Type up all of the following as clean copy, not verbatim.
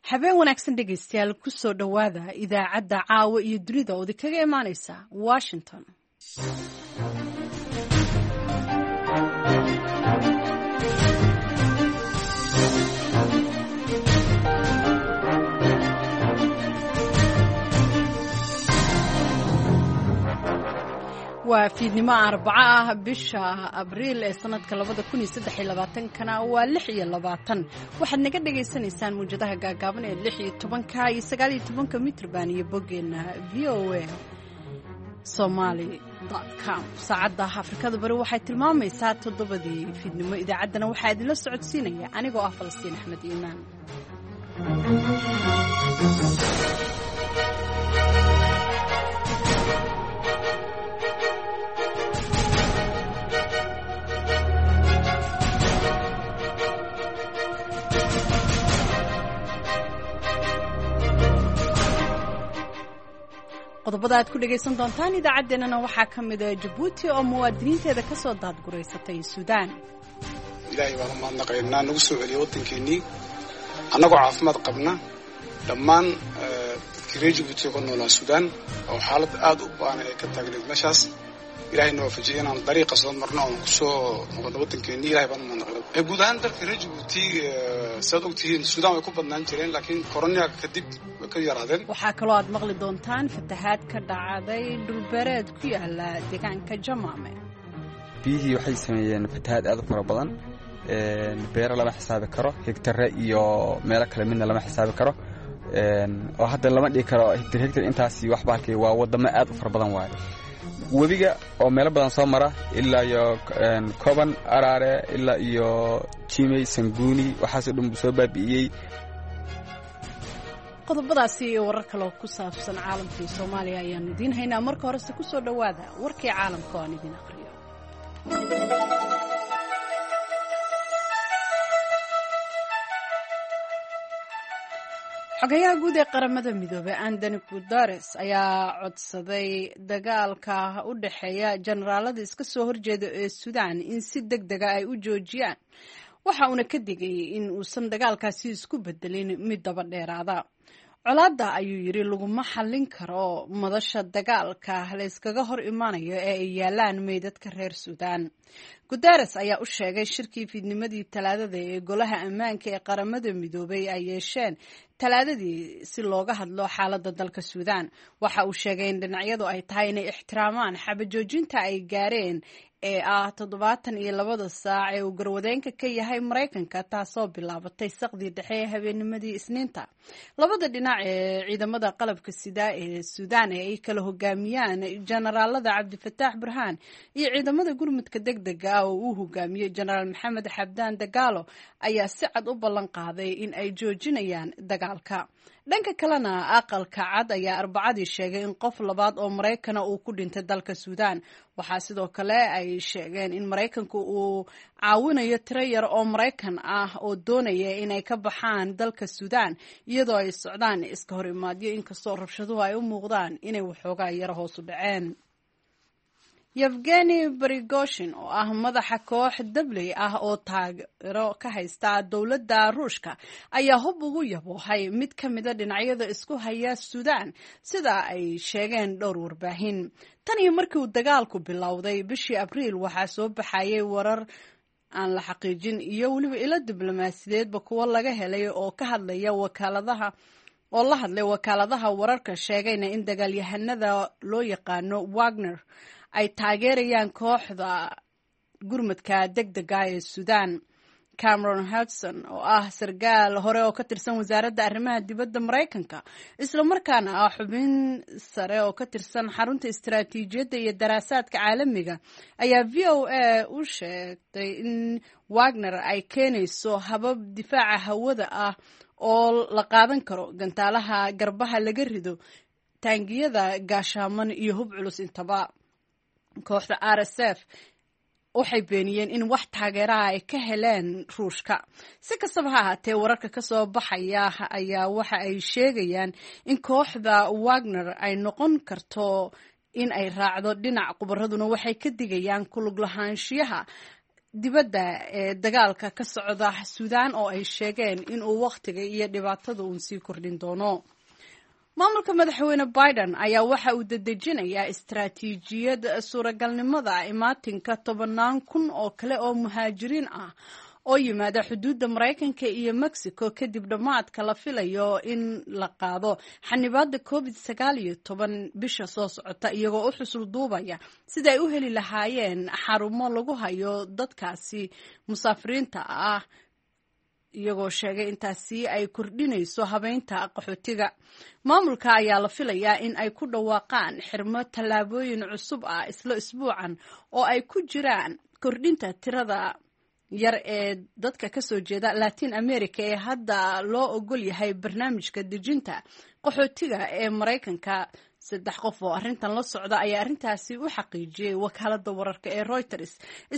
habeen wanaagsan dhegaystayaal ku soo dhowaada idaacadda caawa iyo dunida oo idinkaga imaanaysa Washington. waa fiidnimo Arbaca ah bisha Abriil ee sanadka 2023 waa 26 waxaad naga dhageysanaysaan muujadaha gaagaaban ee 16 iyo 19 mitrban iyo boggeena VOA Somali.com. saacadda Afrikada Bari waxay tilmaamaysaa 7:00 fiidnimo. idaacaddana waxaa idinla socodsiinaya anigoo ah Falastiin Axmed Iimaan. qodobada aad ku dhageysan doontaan idaacaddeenana waxaa ka mid ah Djibouti oo muwaadiniinteeda ka soo daadgureysatay Suudaan. ilaahay baan u mahadnaqaynaa nagu soo celiyay waddankeennii annagoo caafimaad qabna dhammaan dadkii reer Djibouti ku noolaa Suudaan oo xaalad aad u baahan ay ka taagneed meeshaas ilaahay noo waafajiyay inaan dariiqa soo marno oo ku soo noqono waddankeennii. ilaahay baan u mahadnaqaynaa guud ahaan dadka reer Djibouti saad ogtihiin Suudaan way ku badnaan jireen laakiin korona kadib ka yaraadeen. waxaa kaloo aad maqli doontaan fatahaad ka dhacday dhulbeereed ku yaala deegaanka Jamaame. biyihii waxay sameeyeen fatahaad aad u fara badan beero lama xisaabi karo hektarre iyo meelo kale midna lama xisaabi karo oo hadda lama dhigi karo hektar intaasi wax baakay waa wadamo aad u fara badan waaye. webiga oo meelo badan soo mara ilaa iyo Koban Araare ilaa iyo Jimay Sanguni waxaas dhan soo baabi'iyay. qodobadaasi iyo warar kale oo ku saabsan caalamka iyo Soomaaliya ayaan idin haynaa. marka hore ku soo dhawaada warkii caalamka oo aan idin aqriyo. xogayaha guud ee qaramada midoobay Antonio Guterres ayaa codsaday dagaalka u dhaxeeya generaalada iska soo horjeeda ee Suudaan in si degdeg ah ay u joojiyaan. waxa uuna ka digay in uusan dagaalkaasi isku bedelin mid daba dheeraada. colaadda ayuu yiri laguma xallin karo madasha dagaalka la iskaga hor imaanayo ee ay yaalaan meydadka reer Suudaan. Guterres ayaa u sheegay shirkii fiidnimadii Talaadada ee golaha ammaanka ee qaramada midoobay ay yeesheen Talaadadii si looga hadlo xaaladda dalka Suudaan. waxa uu sheegay in dhinacyadu ay tahay inay ixtiraamaan xabajoojinta ay gaareen ee 72 saac ee uu garwadeenka ka yahay Mareykanka taasoo bilaabatay saqdii dhexe ee habeennimadii Isniinta. labada dhinac ee ciidamada qalabka sida ee Suudaan ee ay kala hogaamiyaan generaalada Cabdifataax Burhaan iyo ciidamada gurmudka degdega ah oo uu hogaamiyo Generaal Maxamed Xabdaan Dagaalo ayaa si cad u ballan qaaday in ay joojinayaan dagaalka. dhanka kalena aqalka cad ayaa Arbacadii sheegay in qof labaad oo Mareykan uu ku dhintay dalka Suudaan. waxaa sidoo kale ay sheegeen in Mareykanku uu caawinayo tiro yar oo Mareykan ah oo doonaya inay ka baxaan dalka Suudaan iyadoo ay socdaan iska hor imaadyo inkastoo rabshaduhu ay u muuqdaan inay waxoogaa yar hoos u dhaceen. Yevgeny Prigozhin oo ah madaxa koox dabley ah oo taageero ka haysta dowladda Ruushka ayaa hub ugu yaboohay mid ka mid ah dhinacyada isku haya Suudaan sida ay sheegeen dhowr warbaahin. tan iyo markii uu dagaalku bilowday bishii Abriil waxaa soo baxayay warar aan la xaqiijin iyo weliba ilo diblomaasiyadeedba kuwa laga helay oo ka hadlaya wakaaladaha wararka sheegayna in dagaalyahanada loo yaqaano Wagner ay taageerayaan kooxda gurmadka degdega ee Suudaan. Cameron Hudson oo ah sargaal hore oo ka tirsan wasaaradda arrimaha dibadda Mareykanka isla markaana ah xubin sare oo ka tirsan xarunta istiraatiijiyadda iyo daraasaadka caalamiga ayaa VOA u sheegtay in Wagner ay keenayso habab difaaca hawada ah oo la qaadan karo gantaalaha garbaha laga rido taangiyada gaashaaman iyo hub culus intaba. kooxda RSF waxay beeniyeen in wax taageeraha ay ka heleen Ruushka. si kastaba ha ahaatee wararka ka soo baxaya ayaa waxa ay sheegayaan in kooxda Wagner ay noqon karto in ay raacdo dhinac. khubaraduna waxay ka digayaan ku lug lahaanshiyaha dibadda ee dagaalka ka socda suudaan oo ay sheegeen inuu wakhtiga iyo dhibaatada uun sii kordhin doono. maamulka madaxweyne Biden ayaa waxa uu dedejinayaa istaraatiijiyad suuragalnimada imaatinka 10,000 oo kale oo muhaajiriin ah oo yimaada xuduudda Mareykanka iyo Mexico kadib dhamaadka la filayo in la qaado xanibaadda COVID-19 bisha soo socota, iyagoo u xusul duubaya sida ay u heli lahaayeen xarumo lagu hayo dadkaasi musaafiriinta ah, iyagoo sheegay intaasi ay kordhinayso habeynta qaxootiga. maamulka ayaa la filayaa in ay ku dhawaaqaan xirmo tallaabooyin cusub ah isla isbuucan oo ay ku jiraan kordhinta tirada yar ee dadka ka soo jeeda Latin America ee hadda loo ogol yahay barnaamijka dejinta qaxootiga ee Mareykanka. 3 qof oo arrintan la socda ayaa arrintaasi u xaqiijiyay wakaaladda wararka ee Reuters.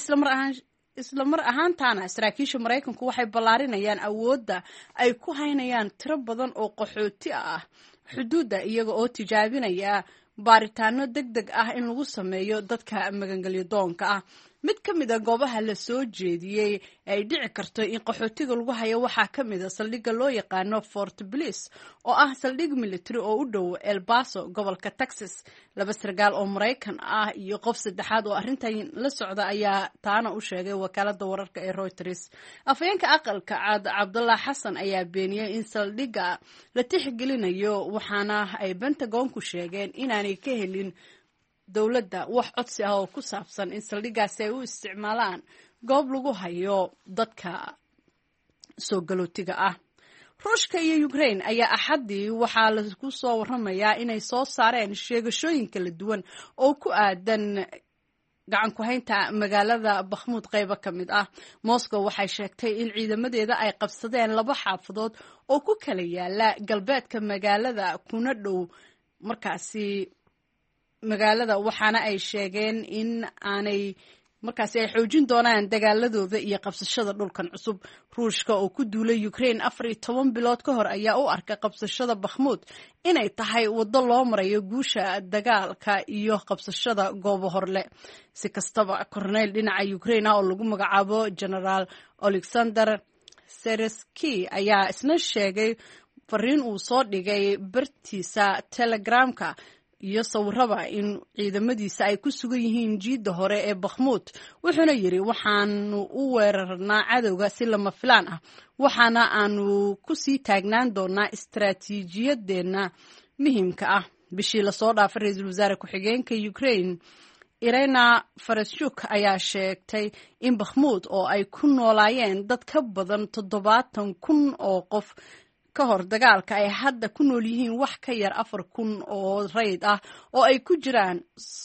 isla mar ahaantaana saraakiisha Mareykanku waxay ballaarinayaan awoodda ay ku haynayaan tiro badan oo qaxooti ah xuduudda, iyaga oo tijaabinaya baaritaano degdeg ah in lagu sameeyo dadka magangelyo doonka ah. mid ka mid ah goobaha la soo jeediyey ay dhici karto in qaxootiga lagu hayo waxaa ka mid ah saldhigga loo yaqaano Fort Bliss oo ah saldhig military oo u dhow El Paso gobolka Texas. 2 sargaal oo Mareykan ah iyo qof saddexaad oo arrintan la socda ayaa taana u sheegay wakaaladda wararka ee Reuters. afhayeenka aqalka cad Cabdullah Xasan ayaa beeniyay in saldhigga la tixgelinayo, waxaana ay Pentagon-ku sheegeen inaanay ka helin dowladda wax codsi ah oo ku saabsan in saldhiggaasi ay u isticmaalaan goob lagu hayo dadka soo galootiga ah. Ruushka iyo Ukraine ayaa axadii waxaa lagu soo waramayaa inay soo saareen sheegashooyin kala duwan oo ku aadan gacan ku haynta magaalada Bakhmut qaybo ka mid ah. Moscow waxay sheegtay in ciidamadeeda ay qabsadeen 2 xaafadood oo ku kala yaala galbeedka magaalada kuna dhow markaasi magaalada, waxaana ay sheegeen in aanay markaasi ay xoojin doonaan dagaaladooda iyo qabsashada dhulkan cusub. Ruushka oo ku duulay Ukraine 14 bilood ka hor ayaa u arkay qabsashada Bakhmut inay tahay waddo loo marayo guusha dagaalka iyo qabsashada goobo horle. si kastaba korneyl dhinaca Ukraine oo lagu magacaabo General Alexander Seresky ayaa isna sheegay fariin uu soo dhigay bartiisa Telegramka iyo sawiraba in ciidamadiisa ay ku sugan yihiin jiidda hore ee Bakhmut. wuxuuna yiri waxaanu u weerarnaa cadowga si lama filaan ah, waxaana aanu ku sii taagnaan doonaa istaraatiijiyadeena muhiimka ah. bishii la soo dhaafay ra'iisul wasaare ku-xigeenka Ukraine Irina Vereshchuk ayaa sheegtay in Bakhmut oo ay ku noolaayeen dad ka badan 70,000 oo qof ka hor dagaalka ay hadda ku nool yihiin wax ka yar 4,000 oo rayd ah oo ay ku jiraan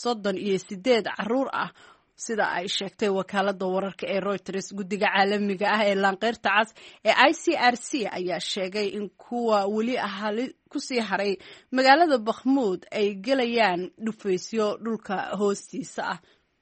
38 carruur ah, sida ay sheegtay wakaaladda wararka ee Reuters. guddiga caalamiga ah ee laanqeyrta cas ee ICRC ayaa sheegay in kuwa weli ku sii haray magaalada Bakhmut ay gelayaan dhufaysyo dhulka hoostiisa ah.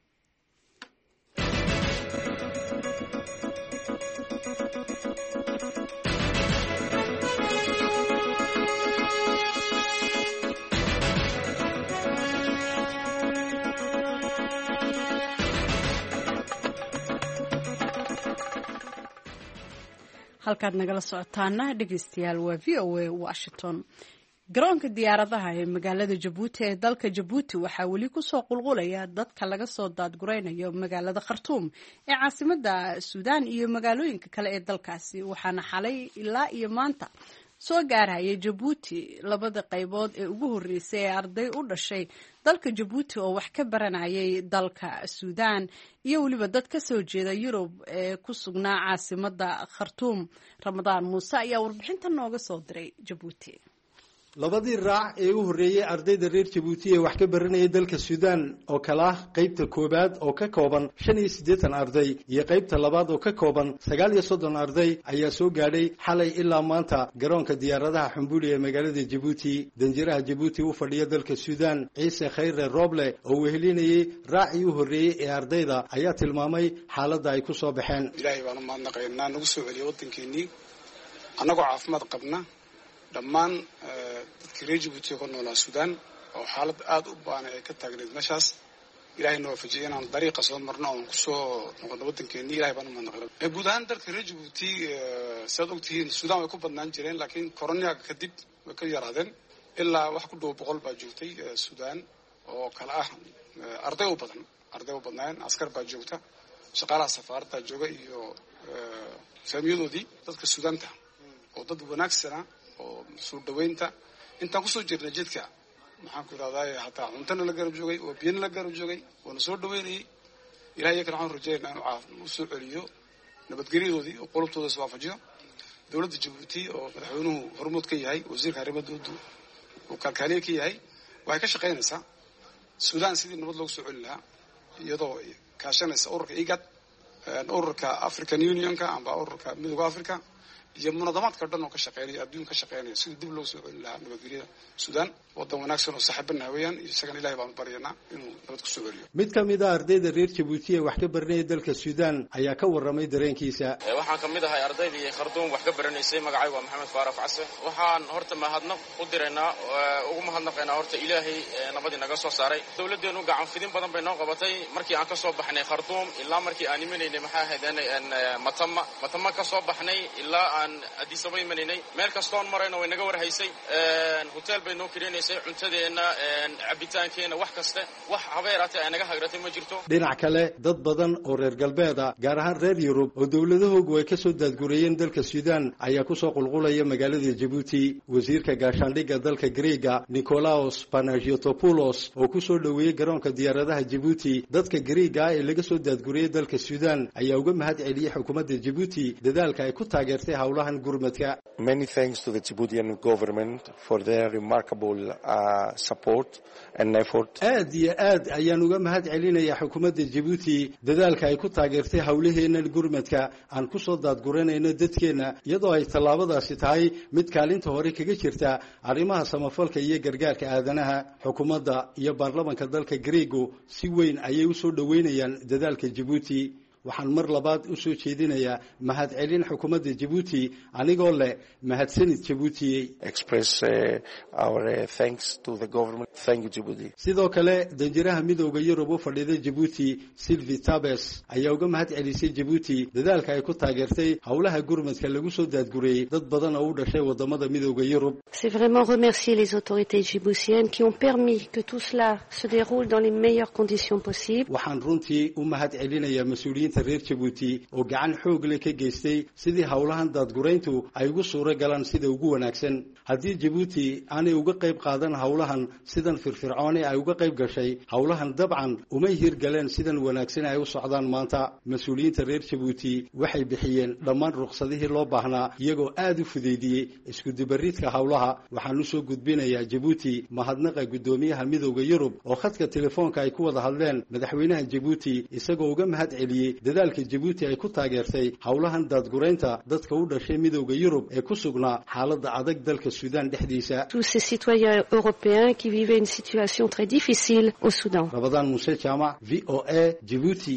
halkaad nagala socotaana dhegeystayaal waa VOA Washington. garoonka diyaaradaha ee magaalada Jabuuti ee dalka Jabuuti waxaa weli ku soo qulqulaya dadka laga soo daadguraynayo magaalada Khartoum ee caasimadda Suudaan iyo magaalooyinka kale ee dalkaasi, waxaana xalay ilaa iyo maanta soo gaarayay Jabuuti 2 qaybood ee ugu horeysay ee arday u dhashay dalka Jabuuti oo wax ka baranayay dalka Suudaan iyo waliba dad ka soo jeeda Yurub ee ku sugnaa caasimadda Khartoum. Ramadaan Muuse ayaa warbixinta nooga soo diray Jabuuti. labadii raac ee u horeeyay ardayda reer Jabuuti ee wax ka baranayay dalka Suudaan oo kala qaybta koobaad oo ka kooban 85 arday iyo qaybta labaad oo ka kooban 39 arday ayaa soo gaadhay xalay ilaa maanta garoonka diyaaradaha Xumbuuli ee magaalada Jabuuti. danjiraha Jabuuti u fadhiya dalka Suudaan Ciise Khayre Roble oo wehelinayay raacii u horeeyay ee ardayda ayaa tilmaamay xaaladda ay ku soo baxeen. Ilaahay baan u mahadnaqaynaa nagu soo celiyay waddankeennii annagoo caafimaad qabna. dhammaan dadkii reer Jabuuti ku noolaa Suudaan oo xaalad aad u baahan ay ka taagneed meeshaas ilaahay noo waafajiyay inaan dariiqa soo marno oon kusoo noqono waddankeennii ilahay baan u mahadnaqay guud ahaan dalka reer Djibouti sidaad ogtihiin Suudaan way ku badnaan jireen laakiin koroniyaga kadib way ka yaraadeen ilaa wax ku dhow 100 baa joogtay Suudaan oo kala ah arday u badnaan askar baa joogta shaqaalaha safaaradda jooga iyo saamiyadoodii dadka Suudaanta oo dad wanaagsan oo soo dhaweynta intaan kusoo jirnay jidka maxaan ku raadayay hataa cuntana la garab joogay oo biyana la garab joogay oo soo dhaweynay ilaahay ka waxaan rajaynaynaa inuu soo celiyo nabadgelyadoodii oo qolobtooda is waafajiyo dawladda Djibouti oo madaxweynuhu hormuud ka yahay wasiirka arrimaha dibadda oo kalkaaliye ka yahay waxay ka shaqeynaysaa Suudaan sidii nabad loogu soo celin lahaa iyadoo kaashanaysa ururka IGAD ururka African Unionka amba ururka Midowga Afrika iyo munadamaadka dhan oo ka shaqeynaya adduunka ka shaqeynaya sidii dib loo soo celin lahaa nabadgelyada Suudaan wadan wanaagsan oo saaxiibana weeyaan isaga ilaahay baan baryaynaa inuu nabad ku soo celiyo mid ka mid ah ardayda reer Djibouti ee wax ka baranaya dalka Suudaan ayaa ka warramay dareenkiisa waxaan ka mid ahay ardaydii Khartoum wax ka baranaysay magacaygu waa Maxamed Faarax Case waxaan horta mahadnaq u diraynaa ugu mahadnaqaynaa horta ilaahay nabad inaga soo saaray dawladeenu gacan fidin badan bay noo qabatay markii aan ka soo baxnay Khartoum ilaa markii aan imaneynay maxaa ahaydeen matama ka soo baxnay ilaa aan Addis Ababa imaneynay meel kastoon marayna way naga warhaysay hotel bay noo kireenaysay cuntadeena cabitaankeena wax kasta wax habeeraatay ay naga hagratay ma jirto dhinac kale dad badan oo reer galbeeda gaar ahaan reer Yurub oo dawladahoodu ay ka soo daadgurayeen dalka Suudaan ayaa ku soo qulqulaya magaalada Djibouti wasiirka gaashaandhigga dalka Greega Nikolaos Panagiotopoulos oo ku soo dhaweeyay garoonka diyaaradaha Djibouti dadka Greega ee laga soo daadgurayay dalka Suudaan ayaa uga mahad celiyay xukuumadda Djibouti dadaalka ay ku taageertay hawlahan gurmadka Many thanks to the Djiboutian government for their remarkable support and effort. aad iyo aad ayaan uga mahad celinayaa xukuumadda Djibouti dadaalka ay ku taageertay hawlaheena gurmadka aan ku soo daadguranayno dadkeena iyadoo ay tallaabadaasi tahay mid kaalinta hore kaga jirta arrimaha samafalka iyo gargaarka aadanaha xukuumadda iyo baarlamaanka dalka Greego si weyn ayay u soo dhaweynayaan dadaalka Djibouti waxaan mar labaad u soo jeedinayaa mahad celin xukuumadda Djibouti anigoo leh mahadsanid Djibouti express our thanks to the government thank you Djibouti sidoo kale danjiraha midowga Yurub u fadhida Djibouti Sylvie Tabes ayaa uga mahad celisay Djibouti dadaalka ay ku taageertay hawlaha gurmadka lagu soo daadgurayay dad badan oo u dhashay wadamada midowga Yurub C'est vraiment remercier les autorités djiboutiennes qui ont permis que tout cela se déroule dans les meilleures conditions possibles waxaan runtii u mahad celinayaa mas'uuliyiinta reer Djibouti oo gacan xoog leh ka geystay sidii hawlahan daadgurayntu ay ugu suura galaan sida ugu wanaagsan haddii Djibouti aanay uga qayb qaadan hawlahan sidan firfircoon ay uga qayb gashay hawlahan dabcan uma hirgaleen sidan wanaagsan ay u socdaan maanta mas'uuliyiinta reer Djibouti waxay bixiyeen dhammaan ruqsadihii loo baahnaa iyagoo aad u fudeydiyay isku dibariidka hawlaha waxaan u soo gudbinayaa Djibouti mahadnaqa gudoomiyaha midowga Yurub oo khadka telefoonka ay ku wada hadleen madaxweynaha Djibouti isagoo uga mahad celiyay dadaalka Djibouti ay ku taageertay hawlahan daadguraynta dadka u dhashay midowga Yurub ee ku sugnaa xaaladda adag dalka Suudaan dhexdiisa tous ces citoyens européens qui vivaient une situation très difficile au Soudan Ramadan Moussa Jama VOA Djibouti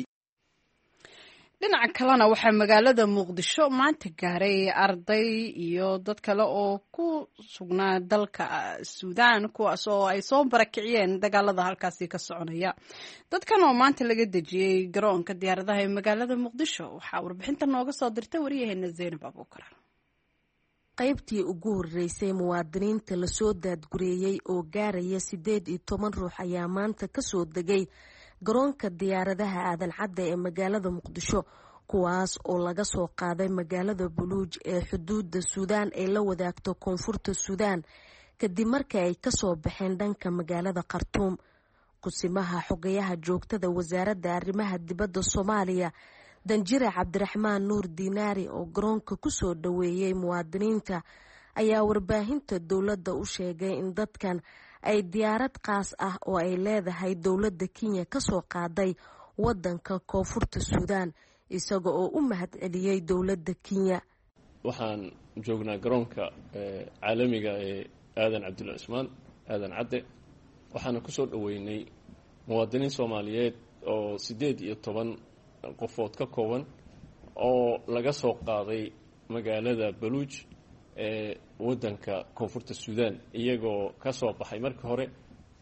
dhinaca kalena waxaa magaalada Muqdisho maanta gaaray arday iyo dad kale oo ku sugnaa dalka Suudaan kuwaas oo ay soo barakiciyeen dagaalada halkaasi ka soconaya dadkan oo maanta laga dejiyay garoonka diyaaradaha ee magaalada Muqdisho waxaa warbixinta nooga soo dirtay wariyaheena Zeynab Abuukar qaybtii ugu horeysay muwaadiniinta la soo daadgureeyay oo gaaraya 18 ruux ayaa maanta ka soo degay garoonka diyaaradaha aadan cadde ee magaalada Muqdisho kuwaas oo laga soo qaaday magaalada Buluuj ee xuduudda Suudaan ee la wadaagto koonfurta Suudaan kadib markii ay ka soo baxeen dhanka magaalada Khartoum qusimaha xogayaha joogtada wasaaradda arrimaha dibadda Soomaaliya danjire Cabdiraxmaan Nuur Diinaari oo garoonka ku soo dhaweeyay muwaadiniinta ayaa warbaahinta dowladda u sheegay in dadkan ay diyaarad qaas ah oo ay leedahay dowladda Kenya ka soo qaaday wadanka koonfurta Suudaan isaga oo u mahad celiyay dowladda Kenya waxaan joognaa garoonka caalamiga ee aadan Cabdulla Ismaan aadan Cadde waxaan ku soo dhaweynay muwaadiniin Soomaaliyeed oo 18 qofood ka kooban oo laga soo qaaday magaalada Buluuj ee wadanka koonfurta Suudaan iyagoo ka soo baxay markii hore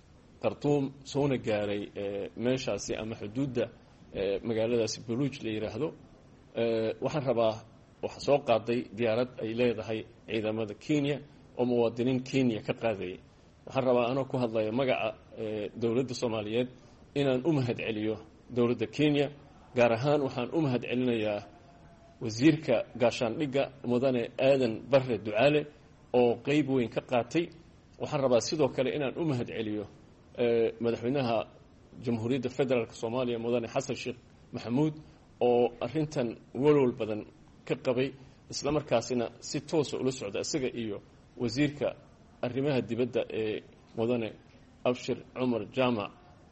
khartuum soona gaaray meeshaasi ama xuduudda magaaladaasi baluuj la yidhaahdo waxaan rabaa waxa soo qaaday diyaarad ay leedahay ciidamada Kenya oo muwaadiniin Kenya ka qaadayay waxaan rabaa anoo ku hadlaya magaca dowladda Soomaaliyeed inaan u mahad celiyo dowladda Kenya gaar ahaan waxaan u mahad celinayaa wasiirka gaashaandhigga mudane aadan barre ducaale oo qayb weyn ka qaatay waxaan rabaa sidoo kale inaan u mahad celiyo madaxweynaha jamhuuriyadda federaalka Soomaaliya mudane xasan sheekh maxamuud oo arrintan walwal badan ka qabay isla markaasina si toos ah ula socda isaga iyo wasiirka arrimaha dibadda ee mudane abshir cumar jaamac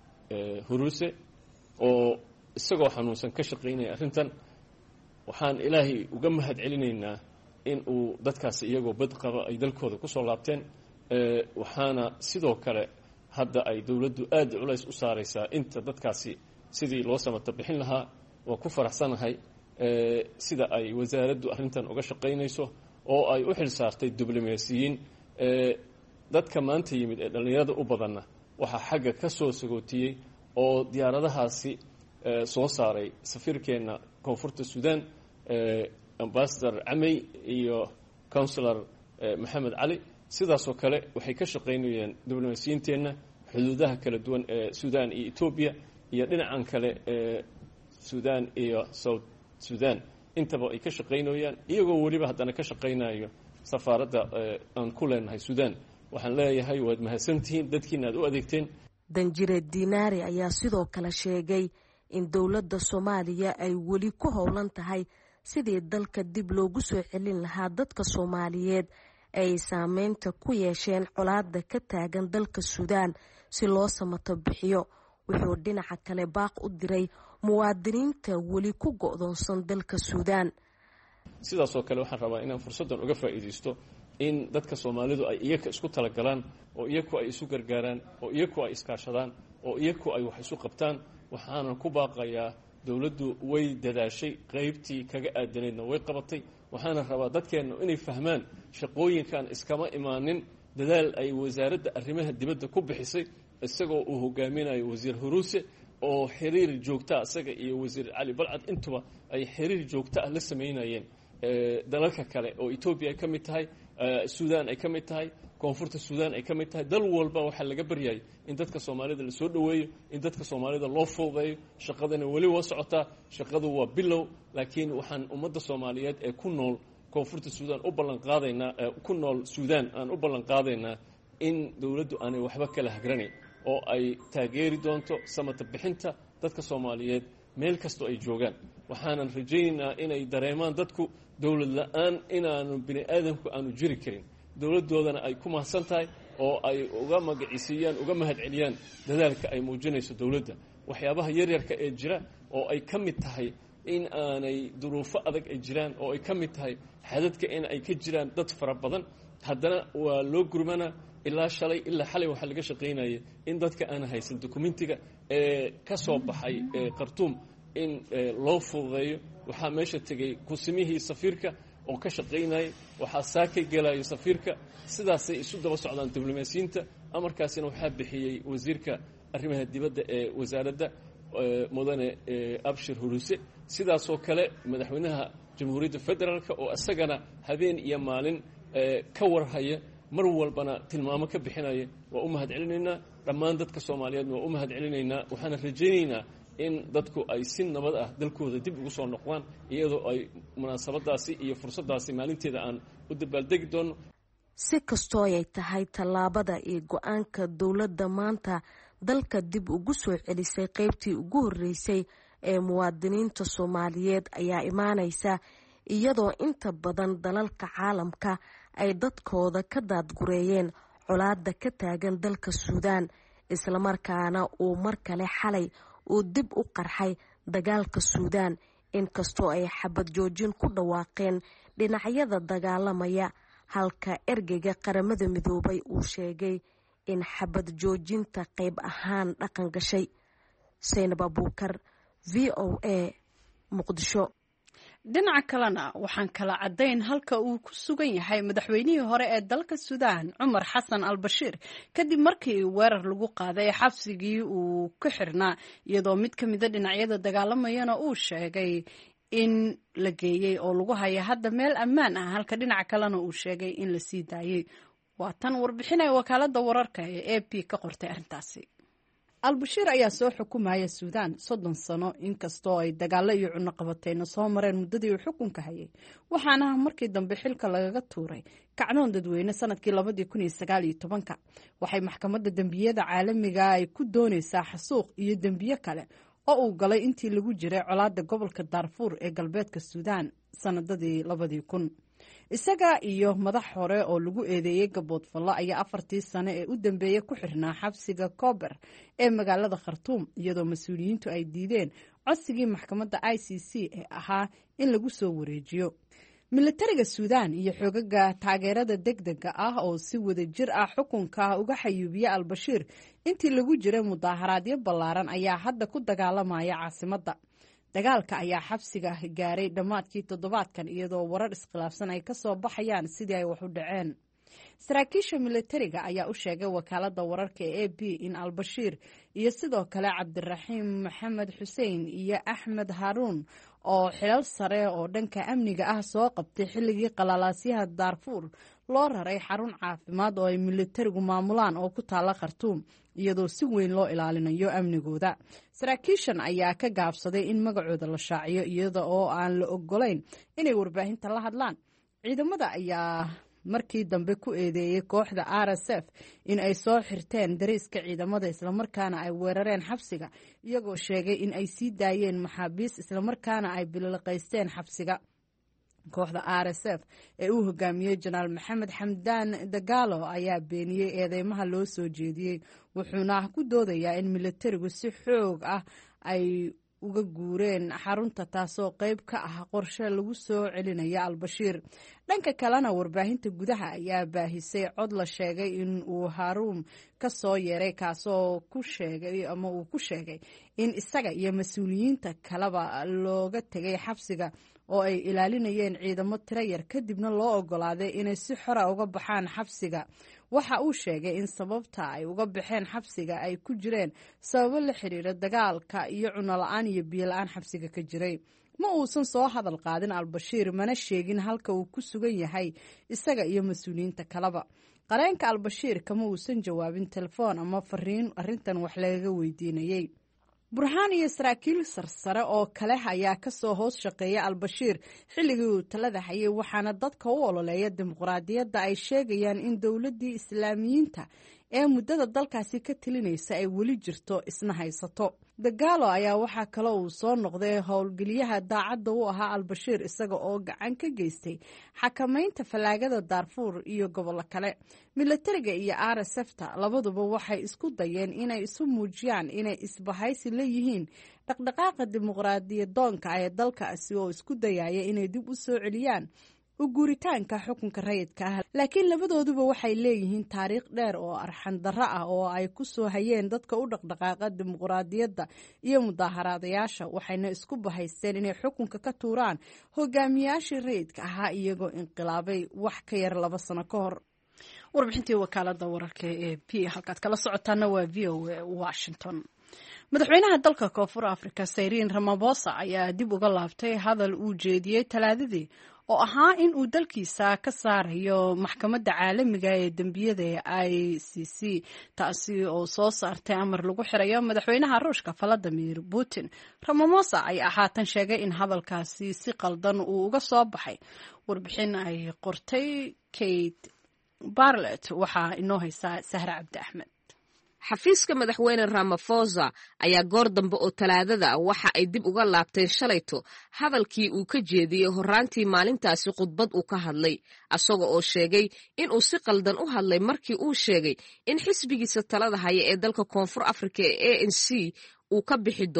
huruse oo isagoo xanuunsan ka shaqaynaya arrintan waxaan ilaahay uga mahad celinaynaa in uu dadkaasi iyagoo bad qaba ay dalkooda ku soo laabteen waxaana sidoo kale hadda ay dowladdu aad culays u saaraysaa inta dadkaasi sidii loo samata bixin lahaa waa ku faraxsanahay sida ay wasaaraddu arrintan uga shaqaynayso oo ay u xil saartay diblomaasiyiin dadka maanta yimid ee dhallinyarada u badanna waxaa xagga ka soo sagootiyey oo diyaaradahaasi soo saaray safiirkeenna koonfurta suudaan ambasador camey iyo counsilor maxamed cali sidaasoo kale waxay ka shaqaynayeen diblomaasiyiinteenna xuduudaha kala duwan ee suudaan iyo etoobiya iyo dhinacan kale ee suudaan iyo south suudaan intaba ay ka shaqaynayaan iyagoo weliba haddana ka shaqaynayo safaaradda aan ku leenahay suudaan waxaan leeyahay waad mahadsantihiin dadkiina aad u adeegteen danjire diinaari ayaa sidoo kale sheegay in dowladda Soomaaliya ay weli ku howlan tahay sidii dalka dib loogu soo celin lahaa dadka Soomaaliyeed ay saameynta ku yeesheen colaadda ka taagan dalka Suudaan si loo samato bixiyo wuxuu dhinaca kale baaq u diray muwaadiniinta weli ku go'doonsan dalka Suudaan sidaasoo kale waxaan rabaa inaan fursaddan uga faa'iideysto in dadka Soomaalidu ay iyaga isku talagalaan oo iyagu ay isu gargaaraan oo iyagu ay iskaashadaan oo iyagu ay wax isu qabtaan waxaan ku baaqayaa dawladdu way dadaashay qaybtii kaga aadanaydna way qabatay waxaana rabaa dadkeena inay fahmaan shaqooyinkan iskama imaanin dadaal ay wasaaradda arrimaha dibadda ku bixisay isagoo uu hogaaminayo wasiir Huruse oo xiriir joogta asaga iyo wasiir Cali Balcad intuba ay xiriir joogta la sameynayeen dalalka kale oo Ethiopia ka mid tahay Suudaan ay ka mid tahay koonfurta Suudaan ay ka mid tahay dal walba waxa laga baryay in dadka Soomaalida la soo dhaweeyo in dadka Soomaalida loo fududeeyo shaqadana wali waa socotaa shaqadu waa bilow laakiin waxaan ummadda Soomaaliyeed ee ku nool koonfurta Suudaan u ballan qaadaynaa ku nool Suudaan aan u ballan qaadaynaa in dawladdu aanay waxba kala hagranin oo ay taageeri doonto samata bixinta dadka Soomaaliyeed meel kasta ay joogaan waxaanan rajaynaynaa inay dareemaan dadku dawlad la'aan inaanu bini aadamku aanu jiri karin dawladdoodana ay ku mahadsan tahay oo ay uga magaciisiyaan uga mahad celiyaan dadaalka ay muujinayso dawladda waxyaabaha yaryarka ee jira oo ay ka mid tahay in aanay duruufo adag ay jiraan oo ay ka mid tahay xadadka in ay ka jiraan dad fara badan haddana waa loo gurmana ilaa shalay ilaa xalay waxaa laga shaqaynayay in dadka aan haysan dokumentiga ee ka soo baxay Khartoum in loo fududeeyo waxaa meesha tegay kusimihii safiirka oo ka shaqaynayay waxaa saakay gelayo safiirka sidaasay isu daba socdaan diblomaasiyiinta amarkaasina waxaa bixiyey wasiirka arrimaha dibadda ee wasaaradda mudane abshir huruse sidaasoo kale madaxweynaha jamhuuriyadda federaalka oo isagana habeen iyo maalin ka warhaya mar walbana tilmaamo ka bixinaya waa u mahad celinaynaa dhammaan dadka Soomaaliyeed waa u mahad celinaynaa waxaan rajaynaynaa in dadku ay si nabad ah dalkooda dib ugu soo noqdaan iyadoo ay munaasabadaasi iyo fursadaasi maalinteeda aan u dabaaldegi doono si kastoo ay tahay tallaabada iyo go'aanka dawladda maanta dalka dib ugu soo celisay qaybtii ugu horeysay ee muwaadiniinta Soomaaliyeed ayaa imaanaysa iyadoo inta badan dalalka caalamka ay dadkooda ka daadgureeyeen colaadda ka taagan dalka Suudaan isla markaana uu mar kale xalay uu dib u qarxay dagaalka Suudaan inkastoo ay xabad joojin ku dhawaaqeen dhinacyada dagaalamaya halka ergeyga qaramada midoobay uu sheegay in xabad joojinta qayb ahaan dhaqan gashay Zainab Abuukar VOA Muqdisho dhinaca kalena waxaan kala caddayn halka uu ku sugan yahay madaxweynihii hore ee dalka suudaan cumar xasan al bashiir kadib markii weerar lagu qaaday xabsigii uu ku xirnaa iyadoo mid ka mida dhinacyada dagaalamayana uu sheegay in la geeyey oo lagu haya hadda meel ammaan ah halka dhinaca kalena uu sheegay in la sii daayey. waa tan warbixinaya wakaaladda wararka ee AP ka qortay arrintaasi. al-bashiir ayaa soo xukumaya suudaan 30 sano inkastoo ay dagaalo iyo cunno qabatayna soo mareen muddadii uu xukunka hayay waxaana markii dambe xilka lagaga tuuray kacdoon dadweyne sanadkii 2019 waxay maxkamadda dembiyada caalamiga ay ku doonaysaa xasuuq iyo dembiye kale oo uu galay intii lagu jiray colaadda gobolka Darfur ee galbeedka Suudaan sanadadii 2000. isaga iyo madax hore oo lagu eedeeyay gaboodfallo ayaa 4 sano ee u dambeeyay ku xirnaa xabsiga Kober ee magaalada Khartoum iyadoo mas'uuliyiintu ay diideen codsigii maxkamadda ICC ee ahaa in lagu soo wareejiyo. militariga Suudaan iyo xogaga taageerada degdega ah oo si wada jir ah xukunka uga xayuubiya al-Bashiir intii lagu jiray mudaharaadyo ballaaran ayaa hadda ku dagaalamaya caasimadda. dagaalka ayaa xabsiga gaaray dhammaadkii toddobaadkan iyadoo warar iskhilaafsan ay ka soo baxayaan sidii ay wax u dhaceen. saraakiisha militariga ayaa u sheegay wakaaladda wararka ee AP in al-Bashiir iyo sidoo kale Cabdiraxiim Maxamed Xuseen iyo Axmed Haruun oo xilal sare oo dhanka amniga ah soo qabtay xilligii qalalaasyaha Darfur loo raray xarun caafimaad oo ay militarigu maamulaan oo ku taala Khartoum iyadoo si weyn loo ilaalinayo amnigooda. saraakiishan ayaa ka gaabsaday in magacooda la shaaciyo iyada oo aan la ogolayn inay warbaahinta la hadlaan. ciidamada ayaa markii dambe ku eedeeyay kooxda RSF in ay soo xirteen dariiska ciidamada islamarkaana ay weerareen xabsiga iyagoo sheegay in ay sii daayeen maxaabiis islamarkaana ay bilaqaysteen xabsiga. kooxda RSF ee uu hogaamiyey Janaal Maxamed Xamdaan Dagaalo ayaa beeniyey eedeymaha loo soo jeediyey wuxuuna ku doodayaa in militarigu si xoog ah ay uga guureen xarunta taasoo qayb ka ah qorshe lagu soo celinaya al-Bashiir. dhanka kalena warbaahinta gudaha ayaa baahisay cod la sheegay in uu Haruun ka soo yeeray kaasoo ku sheegay in isaga iyo mas'uuliyiinta kaleba looga tegay xabsiga oo ay ilaalinayeen ciidamo tiro yar kadibna loo ogolaaday inay si xora uga baxaan xabsiga. waxa uu sheegay in sababta ay uga baxeen xabsiga ay ku jireen sababo la xiriira dagaalka iyo cunno la'aan iyo biyo la'aan xabsiga ka jiray. ma uusan soo hadal qaadin al-Bashiir mana sheegin halka uu ku sugan yahay isaga iyo mas'uuliyiinta kaleba. qareenka al-Bashiir kama uusan jawaabin telefoon ama fariin arrintan wax lagaga weydiinayay. burhaan iyo saraakiil sarsare oo kale ayaa ka soo hoos shaqeeya al-Bashiir xilligii uu talada hayay waxaana dadka u ololeeya dimuqraadiyadda ay sheegayaan in dowladdii islaamiyiinta ee muddada dalkaasi ka talinaysa ay weli jirto isna haysato. Dagaalo ayaa waxaa kale uu soo noqday howlgeliyaha daacadda u ahaa al-Bashiir isaga oo gacan ka geystay xakamaynta falaagada Darfur iyo gobollo kale. militariga iyo RSF-ta labaduba waxay isku dayeen inay isu muujiyaan inay isbahaysi la yihiin dhaqdhaqaaqa dimuqraadiyadoonka ee dalkaasi oo isku dayaya inay dib u soo celiyaan u guuritaanka xukunka rayidka ah laakiin labadooduba waxay leeyihiin taariikh dheer oo arxan darro ah oo ay ku soo hayeen dadka u dhaqdhaqaaqa dimuqraadiyadda iyo mudaaharaadayaasha waxayna isku bahaysteen inay xukunka ka tuuraan hogaamiyaashii rayidka ahaa iyagoo inqilaabay wax ka yar 2 sano ka hor. warbixintii wakaaladda wararka ee AP halkaad kala socotaana waa VOA Washington. madaxweynaha dalka koonfur Afrika Cyril Ramaphosa ayaa dib uga laabtay hadal uu jeediyey talaadadii oo ahaa in uu dalkiisa ka saarayo maxkamadda caalamiga ee dembiyada ee ICC taasi oo soo saartay amar lagu xirayo madaxweynaha Ruushka Vladimir Putin. Ramaphosa ayaa haatan sheegay in hadalkaasi si qaldan uu uga soo baxay. warbixin ay qortay Kate Barlett waxaa inoo haysaa Sahra Cabdi Axmed. xafiiska madaxweyne Ramaphosa ayaa goor dambe oo talaadada waxa ay dib uga laabtay shalayto hadalkii uu ka jeediyey horraantii maalintaasi khudbad uu ka hadlay asaga oo sheegay in uu si qaldan u hadlay markii uu sheegay in xisbigiisa talada haya ee dalka koonfur Afrika ee ANC uu ka bixi doono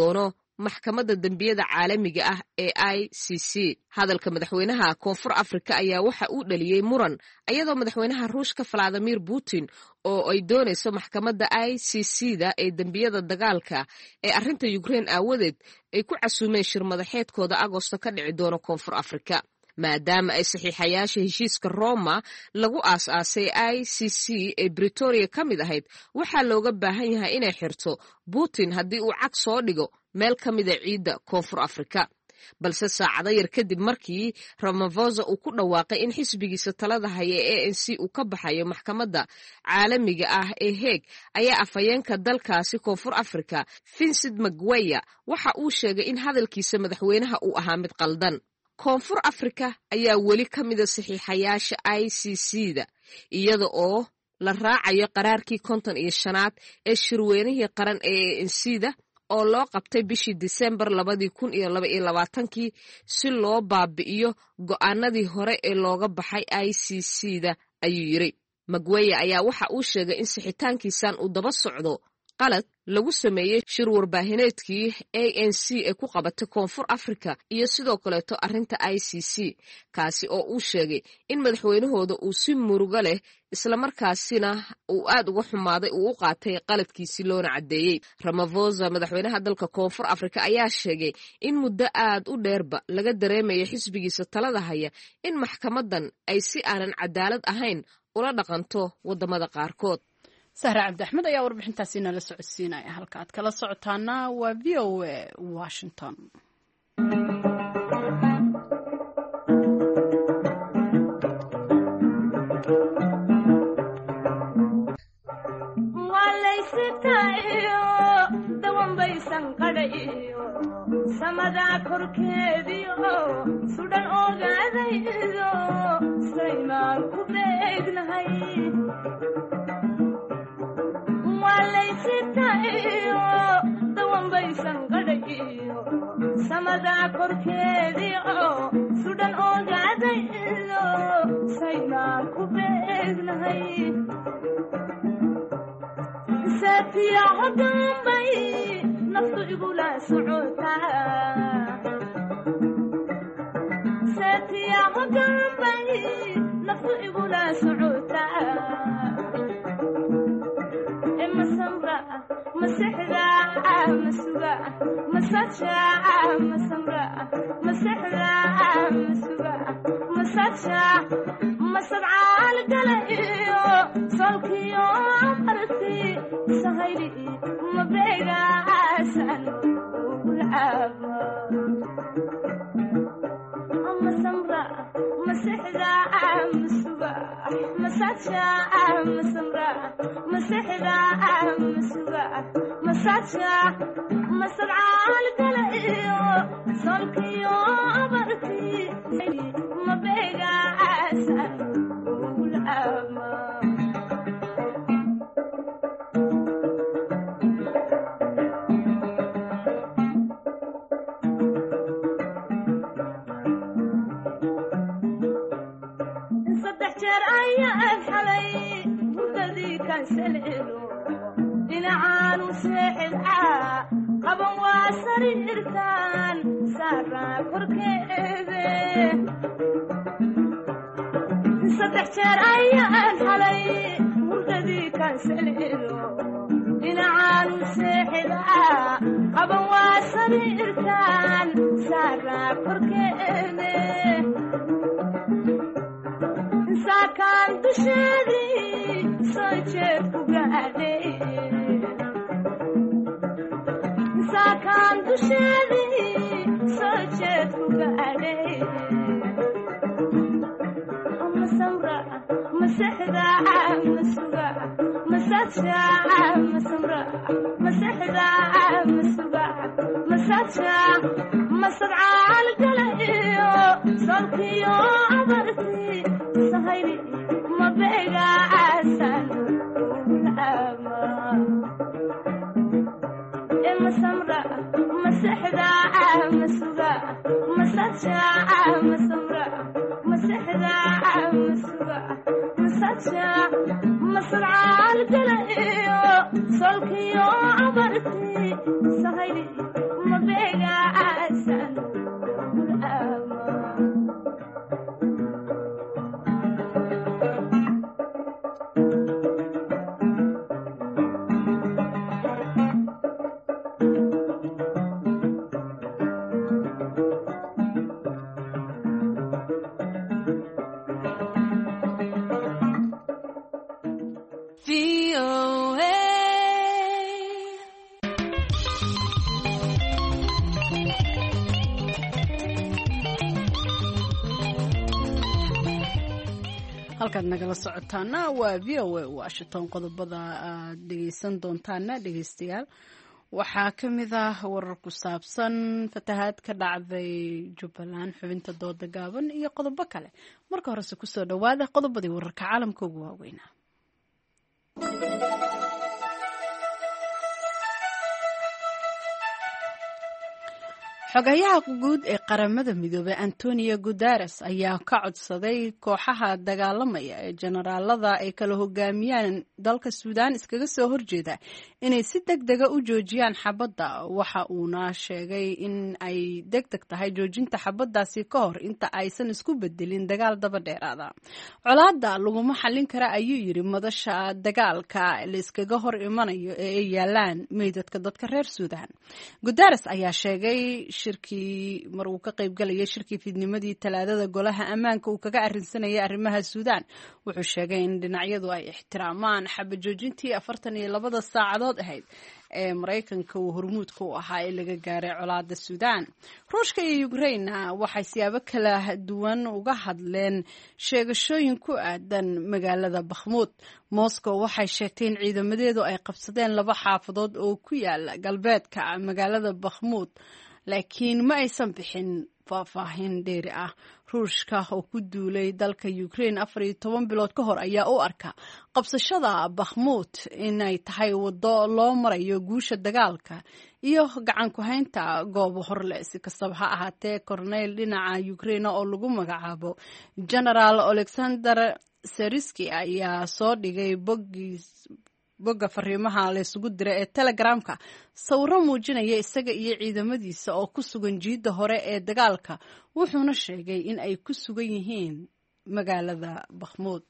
maxkamadda dembiyada caalamiga ah ee ICC. hadalka madaxweynaha koonfur afrika ayaa waxa uu dhaliyey muran iyadoo madaxweynaha ruushka Vladimir Putin oo ay doonayso maxkamadda ICC-da ee dembiyada dagaalka ee arrinta Ukraine aawadeed ay ku casuumeen shir madaxeedkooda Agoosto ka dhici doono koonfur afrika. maadaama ay saxiixayaasha heshiiska Roma lagu aas-aasay ICC ee Pretoria ka mid ahayd, waxaa looga baahan yahay inay xirto Putin haddii uu cag soo dhigo meel ka mida ciidda koonfur afrika. balse saacado yar kadib markii Ramaphosa uu ku dhawaaqay in xisbigiisa talada haya ee ANC uu ka baxayo maxkamadda caalamiga ah ee Hague, ayaa afhayeenka dalkaasi koonfur afrika Vincent Magwenya waxa uu sheegay in hadalkiisa madaxweynaha uu ahaa mid qaldan. koonfur afrika ayaa weli ka mida saxiixayaasha ICC-da iyada oo la raacayo qaraarkii 55aad ee shirweynihii qaran ee ANC-da oo loo qabtay bishii Diseembar 2022 si loo baabi'iyo go'aanadii hore ee looga baxay ICC-da, ayuu yiri. Magwenya ayaa waxa uu sheegay in sixitaankiisan uu daba socdo qalad lagu sameeyey shir warbaahineedkii ANC ee ku qabatay koonfur afrika iyo sidoo kaleeto arrinta ICC, kaasi oo uu sheegay in madaxweynahooda uu si murugo leh islamarkaasina uu aad uga xumaaday uu u qaatay qaladkiisii loona caddeeyey. Ramaphosa madaxweynaha dalka koonfur afrika ayaa sheegay in muddo aad u dheerba laga dareemayo xisbigiisa talada haya in maxkamadan ay si aanan cadaalad ahayn ula dhaqanto wadamada qaarkood. Sahra Cabdi Axmed ayaa warbixintaasi nala socodsiinaya. halka aad kala socotaana waa VOA Washington. samada korkeediyo sudan ogaadaydo saymaan ku beegnahay walaysitayo dawanbaysan qadhayo samada korkeediyo sudan ogaadaydo saymaan ku beegnahay saatiya hodambay naftu igula socotaa saatiya hodambay naftu igula socotaa masamra masixda masuga masaja masamra masixda masuga masaja masabcaal galayo solkiyo arti sahayli mabega asan ulaba masamra masixda masuga masaja masamra masixda masuga masaja masabcaal galayo solkiyo arti mabega asan ulaba dhinacaan u seexida qaban waa sariirtan saaraa korkeede saddex jeer ayaan xalay hurdadii kansalido dhinacaan u seexida qaban waa sariirtan saaraa korkeede saakaan dusheedii soo jeed ku gaadhay saakaan dusheedii soo jeed ku gaadhay masamra masixda masuga masaja masamra masixda masuga masaja masabcaal galayo solkiyo abarti sahayli mabega asan ulaba masamra masixda masuga masaja masamra masixda masuga masaja masabcaal galayo solkiyo abarti sahayli mabega halkaad nagala socotaana waa v o a washington. qodobada aad dhegeysan doontaana dhegeystayaal waxaa ka mid ah warar ku saabsan fatahaad ka dhacday Jubbaland, xubinta dooda gaaban iyo qodobo kale. marka horese kusoo dhawaada qodobadii wararka caalamka ugu waaweynaa. xogayaha guud ee qaramada midoobay Antonio Guterres ayaa ka codsaday kooxaha dagaalamaya ee generaalada ay kala hogaamiyaan dalka Suudaan iskaga soo horjeeda inay si degdeg ah u joojiyaan xabadda. waxa uuna sheegay in ay degdeg tahay joojinta xabaddaasi ka hor inta aysan isku bedelin dagaal daba dheeraada. colaadda laguma xallin kara ayuu yiri madasha dagaalka la iskaga hor imanayo ee ay yaalaan meydadka dadka reer Suudaan. Guterres ayaa sheegay shirkii mar uu ka qayb galayay shirkii fidnimadii Talaadada golaha ammaanka uu kaga arrinsanayay arrimaha Suudaan. wuxuu sheegay in dhinacyadu ay ixtiraamaan xabad joojintii 42 saacadood ahayd ee Mareykanka uu hormuudka u ahaa ee laga gaaray colaadda Suudaan. Ruushka iyo Ukraine waxay siyaabo kala duwan uga hadleen sheegashooyin ku aadan magaalada Bakhmut. Moscow waxay sheegtay in ciidamadeedu ay qabsadeen 2 xaafadood oo ku yaala galbeedka magaalada Bakhmut, laakiin ma aysan bixin faahfaahin dheeri ah. Ruushka oo ku duulay dalka Ukraine 14 bilood ka hor ayaa u arka qabsashada Bakhmut inay tahay wado loo marayo guusha dagaalka iyo gacan ku haynta goobo horle. si kastaba ha ahaatee, korneyl dhinaca Ukraine oo lagu magacaabo General Alexander Syrskyi ayaa soo dhigay bogga fariimaha la isugu diray ee Telegramka sawirro muujinaya isaga iyo ciidamadiisa oo ku sugan jiidda hore ee dagaalka, wuxuuna sheegay in ay ku sugan yihiin magaalada Bakhmut.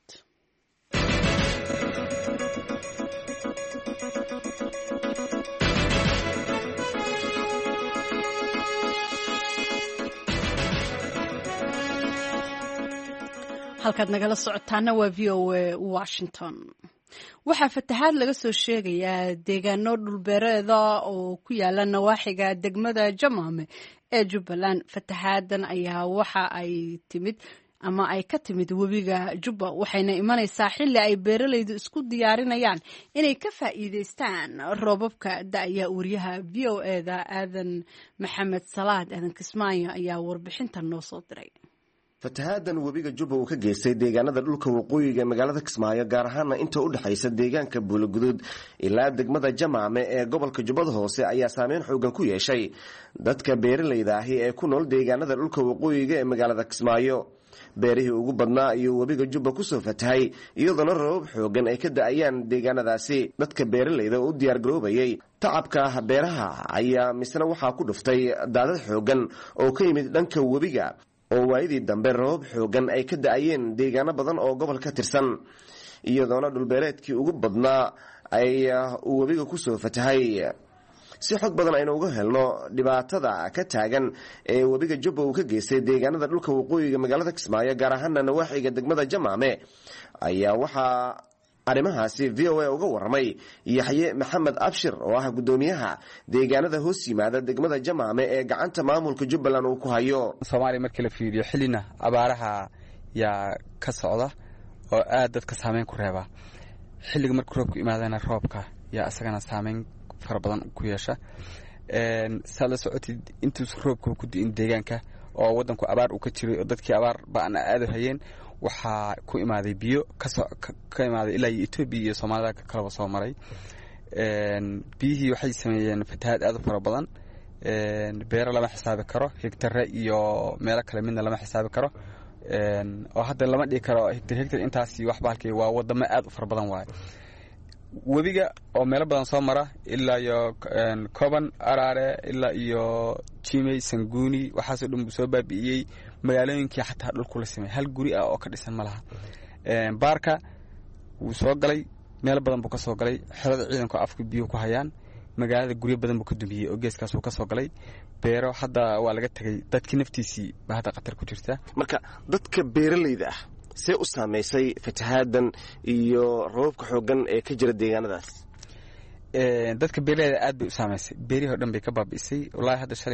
halkaad nagala socotaana waa v o a Washington. waxaa fatahaad laga soo sheegayaa deegaano dhulbeereeda oo ku yaala nawaaxiga degmada Jamaame ee Jubbaland. fatahaadan ayaa waxa ay timid ama ay ka timid webiga Jubba, waxayna imanaysaa xilli ay beeralaydu isku diyaarinayaan inay ka faa'iideystaan roobabka da'aya. wariyaha v o a-da Aadan Maxamed Salaad Aadan Kismaayo ayaa warbixintan noo soo diray. fatahaadan webiga Jubba uu ka geystay deegaanada dhulka waqooyiga magaalada Kismaayo, gaar ahaan inta u dhaxaysa deegaanka Buulaguduud ilaa degmada Jamaame ee gobolka Jubbada Hoose, ayaa saameyn xoogan ku yeeshay dadka beeralayda ah ee ku nool deegaanada dhulka waqooyiga ee magaalada Kismaayo. beerihii ugu badnaa ayuu webiga Jubba ku soo fatahay, iyadoona roobab xoogan ay ka da'ayaan deegaanadaasi. dadka beeralayda u diyaar garoobayay tacabka beeraha ayaa misna waxaa ku dhuftay daadad xoogan oo ka yimid dhanka webiga, oo waayadii dambe roobab xoogan ay ka da'ayeen deegaano badan oo gobol ka tirsan, iyadoona dhulbeereedkii ugu badnaa ay uu webiga ku soo fatahay. si xog badan aynu uga helno dhibaatada ka taagan ee webiga Jubba uu ka geystay deegaanada dhulka waqooyiga magaalada Kismaayo, gaar ahaan nawaaxiga degmada Jamaame, ayaa waxaa arrimahaasi v o a uga warramay Yaxye Maxamed Abshir oo ah gudoomiyaha deegaanada hoos yimaada degmada Jamaame ee gacanta maamulka Jubbaland uu ku hayo. Soomaaliya markii la fiiriyo xillina abaaraha yaa ka socda oo aad dadka saameyn ku reeba. xilliga markuu roobku imaadana roobka yaa asagana saameyn fara badan ku yeesha. sala socotid intuu roobku ku diin deegaanka oo wadanku abaar uu ka jiray oo dadkii abaar baan aad u hayeen, waxaa ku imaaday biyo ka imaaday ilaa Itoobiya iyo Soomaalida kala soo maray. biyihii waxay sameeyeen fatahaad aad u fara badan. beero lama xisaabi karo, hektarre iyo meelo kale midna lama xisaabi karo. oo hadda lama dhigi karo hektar intaasi wax baalkii waa wadamo aad u fara badan waaye. webiga oo meelo badan soo mara ilaa iyo Koban, Araare ilaa iyo Jimay, Sanguuni, waxaasoo dhan soo baabi'iyey magaalooyinkii xataa dhulku la sameeyay. hal guri ah oo ka dhisan ma laha. baarka wuu soo galay, meelo badan buu ka soo galay. xerada ciidanku afka biyo ku hayaan. magaalada guryo badan buu ka dumiyey oo geeskaas uu ka soo galay. beero hadda waa laga tagay, dadkii naftiisii baa hadda khatar ku jirta. marka dadka beeralayda ah see u saameysay fatahaadan iyo roobabka xoogan ee ka jira deegaanadaas? dadka beeralayda aad bay u saameysay. beerihii oo dhan bay ka baabi'isay. wallaahi hadda shalay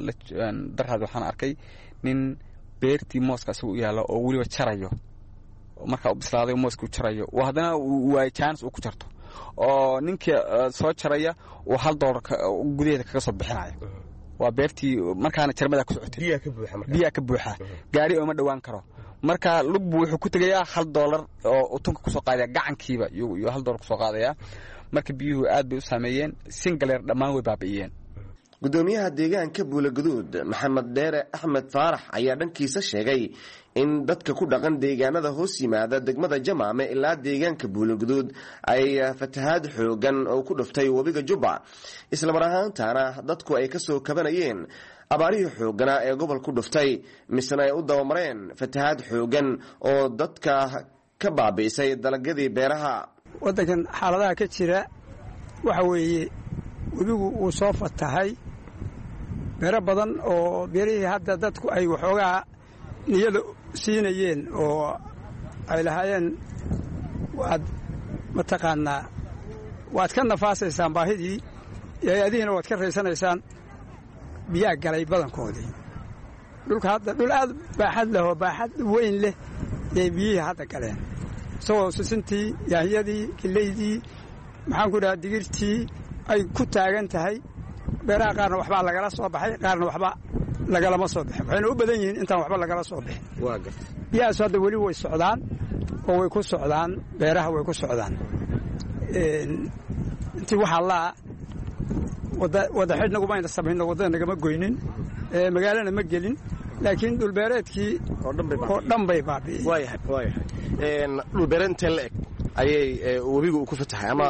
waxaan arkay nin beertii mooska isagu u yaalo oo weliba jarayo markaa u bislaaday mooska u jarayo haddana waay chance uu ku jarto oo ninkii soo jaraya uu $1 gudaheeda kaga soo bixinayo waa beertii markaana jarmada ku socotay biyaa ka buuxa gaari oo ma dhawaan karo marka lugbu wuxuu ku tagayaa $1 oo tunka ku soo qaadaya gacankiiba iyo $1 ku soo qaadaya marka biyuhu aad bay u saameeyeen singaleer dhammaan way baabi'iyeen gudoomiyaha deegaanka Buulaguduud Maxamed Dheere Axmed Faarax ayaa dhankiisa sheegay in dadka ku dhaqan deegaanada hoos yimaada degmada Jamaame ilaa deegaanka Buulaguduud ay fatahaad xoogan oo ku dhuftay wabiga Jubba isla mar ahaantaana dadku ay ka soo kabanayeen abaarihii xoogana ee gobolka dhuftay misna ay u dabamareen fatahaad xoogan oo dadka ka baabiisay dalagyadii beeraha wadankan xaaladaha ka jira waxa weeye wabigu uu soo fatahay beero badan oo beerihii hadda dadku ay waxoogaa niyada siinayeen oo ay lahaayeen waad mataqaanaa waad ka nafaasaysaan baahidii adiina waad ka raysanaysaan biyaa galay badankoodii dhulka hadda dhul aad baaxad leh oo baaxad weyn leh ee biyihii hadda galeen isagoo sisintii yaanyadii kilaydii maxaan ku dhahaa digirtii ay ku taagan tahay beeraha qaarna waxbaa lagala soo baxay qaarna waxba lagalama soo bixin waxayna u badan yihiin intaan waxba lagala soo bixin biyahaas hadda weli way socdaan oo way ku socdaan beeraha way ku socdaan intii waxaa laa wada xidhnagumayna samayno waddada nagama goynin magaalana ma gelin laakiin dhulbeereedkii oo dhan bay baabi'iyeen dhulbeereed intee la eg ayay webigu ku fatahay ama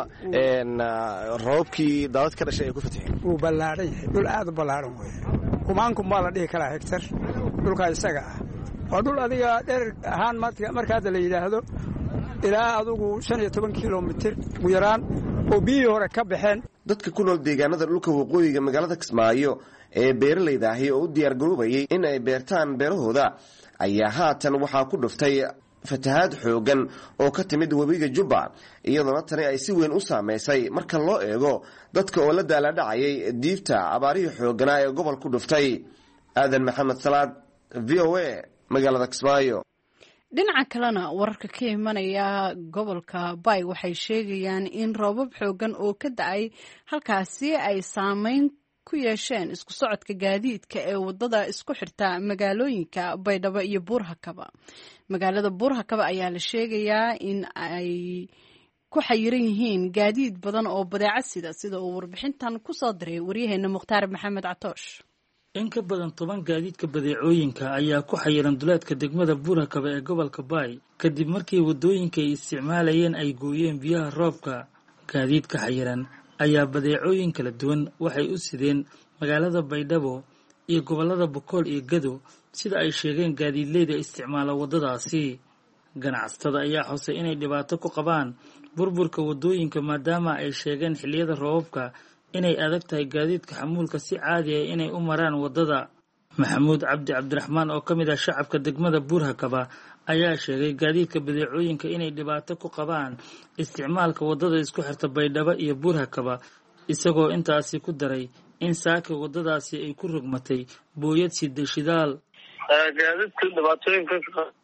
roobkii daadad ka dhashay ay ku fataheen wuu ballaadhan yahay dhul aad u ballaadhan weeye kumaankum baa la dhihi karaa hektar dhulkaa isaga ah waa dhul adiga dherer ahaan marka hadda la yidhaahdo ilaa adugu 15 kilomitir ugu yaraan oo biyihii hore ka baxeen dadka ku nool deegaanada dhulka waqooyiga magaalada Kismaayo ee beeralayda ahi oo u diyaar garoobay in ay beertaan beerahooda ayaa haatan waxaa ku dhuftay fatahaad xoogan oo ka timid wabiga Jubba iyadoo tani ay si weyn u saameysay marka loo eego dadka oo la daaladhacayay diibta abaarihii xoogana ee gobolka dhuftay aadan maxamed salaad VOA magaalada Kismaayo dhinaca kalena wararka ka imanaya gobolka Bay waxay sheegayaan in roobab xoogan oo ka da'ay halkaasi ay saameyn ku yeesheen isku socodka gaadiidka ee wadada isku xirta magaalooyinka Baydhabo iyo Buurhakaba magaalada Buurhakaba ayaa la sheegayaa in ay ku xayiran yihiin gaadiid badan oo badeecad sida uu warbixintan ku soo diray wariyaheena Mukhtaar Maxamed Catoosh in ka badan 10 gaadiidka badeecooyinka ayaa ku xayiran duleedka degmada Buurhakaba ee gobolka Bay kadib markii wadooyinka ay isticmaalayeen ay gooyeen biyaha roobka gaadiidka xayiran ayaa badeecooyin kala duwan waxay u sideen magaalada Baydhabo iyo gobolada Boqol iyo Gado sida ay sheegeen gaadiidleyda isticmaala wadadaasi ganacsatada ayaa xusay inay dhibaato ku qabaan burburka wadooyinka maadaama ay sheegeen xilliyada roobka inay adag tahay gaadiidka xamuulka si caadi ah inay u maraan wadada Maxamuud Cabdiraxmaan oo kamid ah shacabka degmada Buurhakaba ayaa sheegay gaadiidka badeecooyinka inay dhibaato ku qabaan isticmaalka wadada isku xirta Baydhabo iyo Buurhakaba isagoo intaasi ku daray in saaka wadadaasi ay ku rogmatay booyad shidaal gaadiidka dhibaatooyinka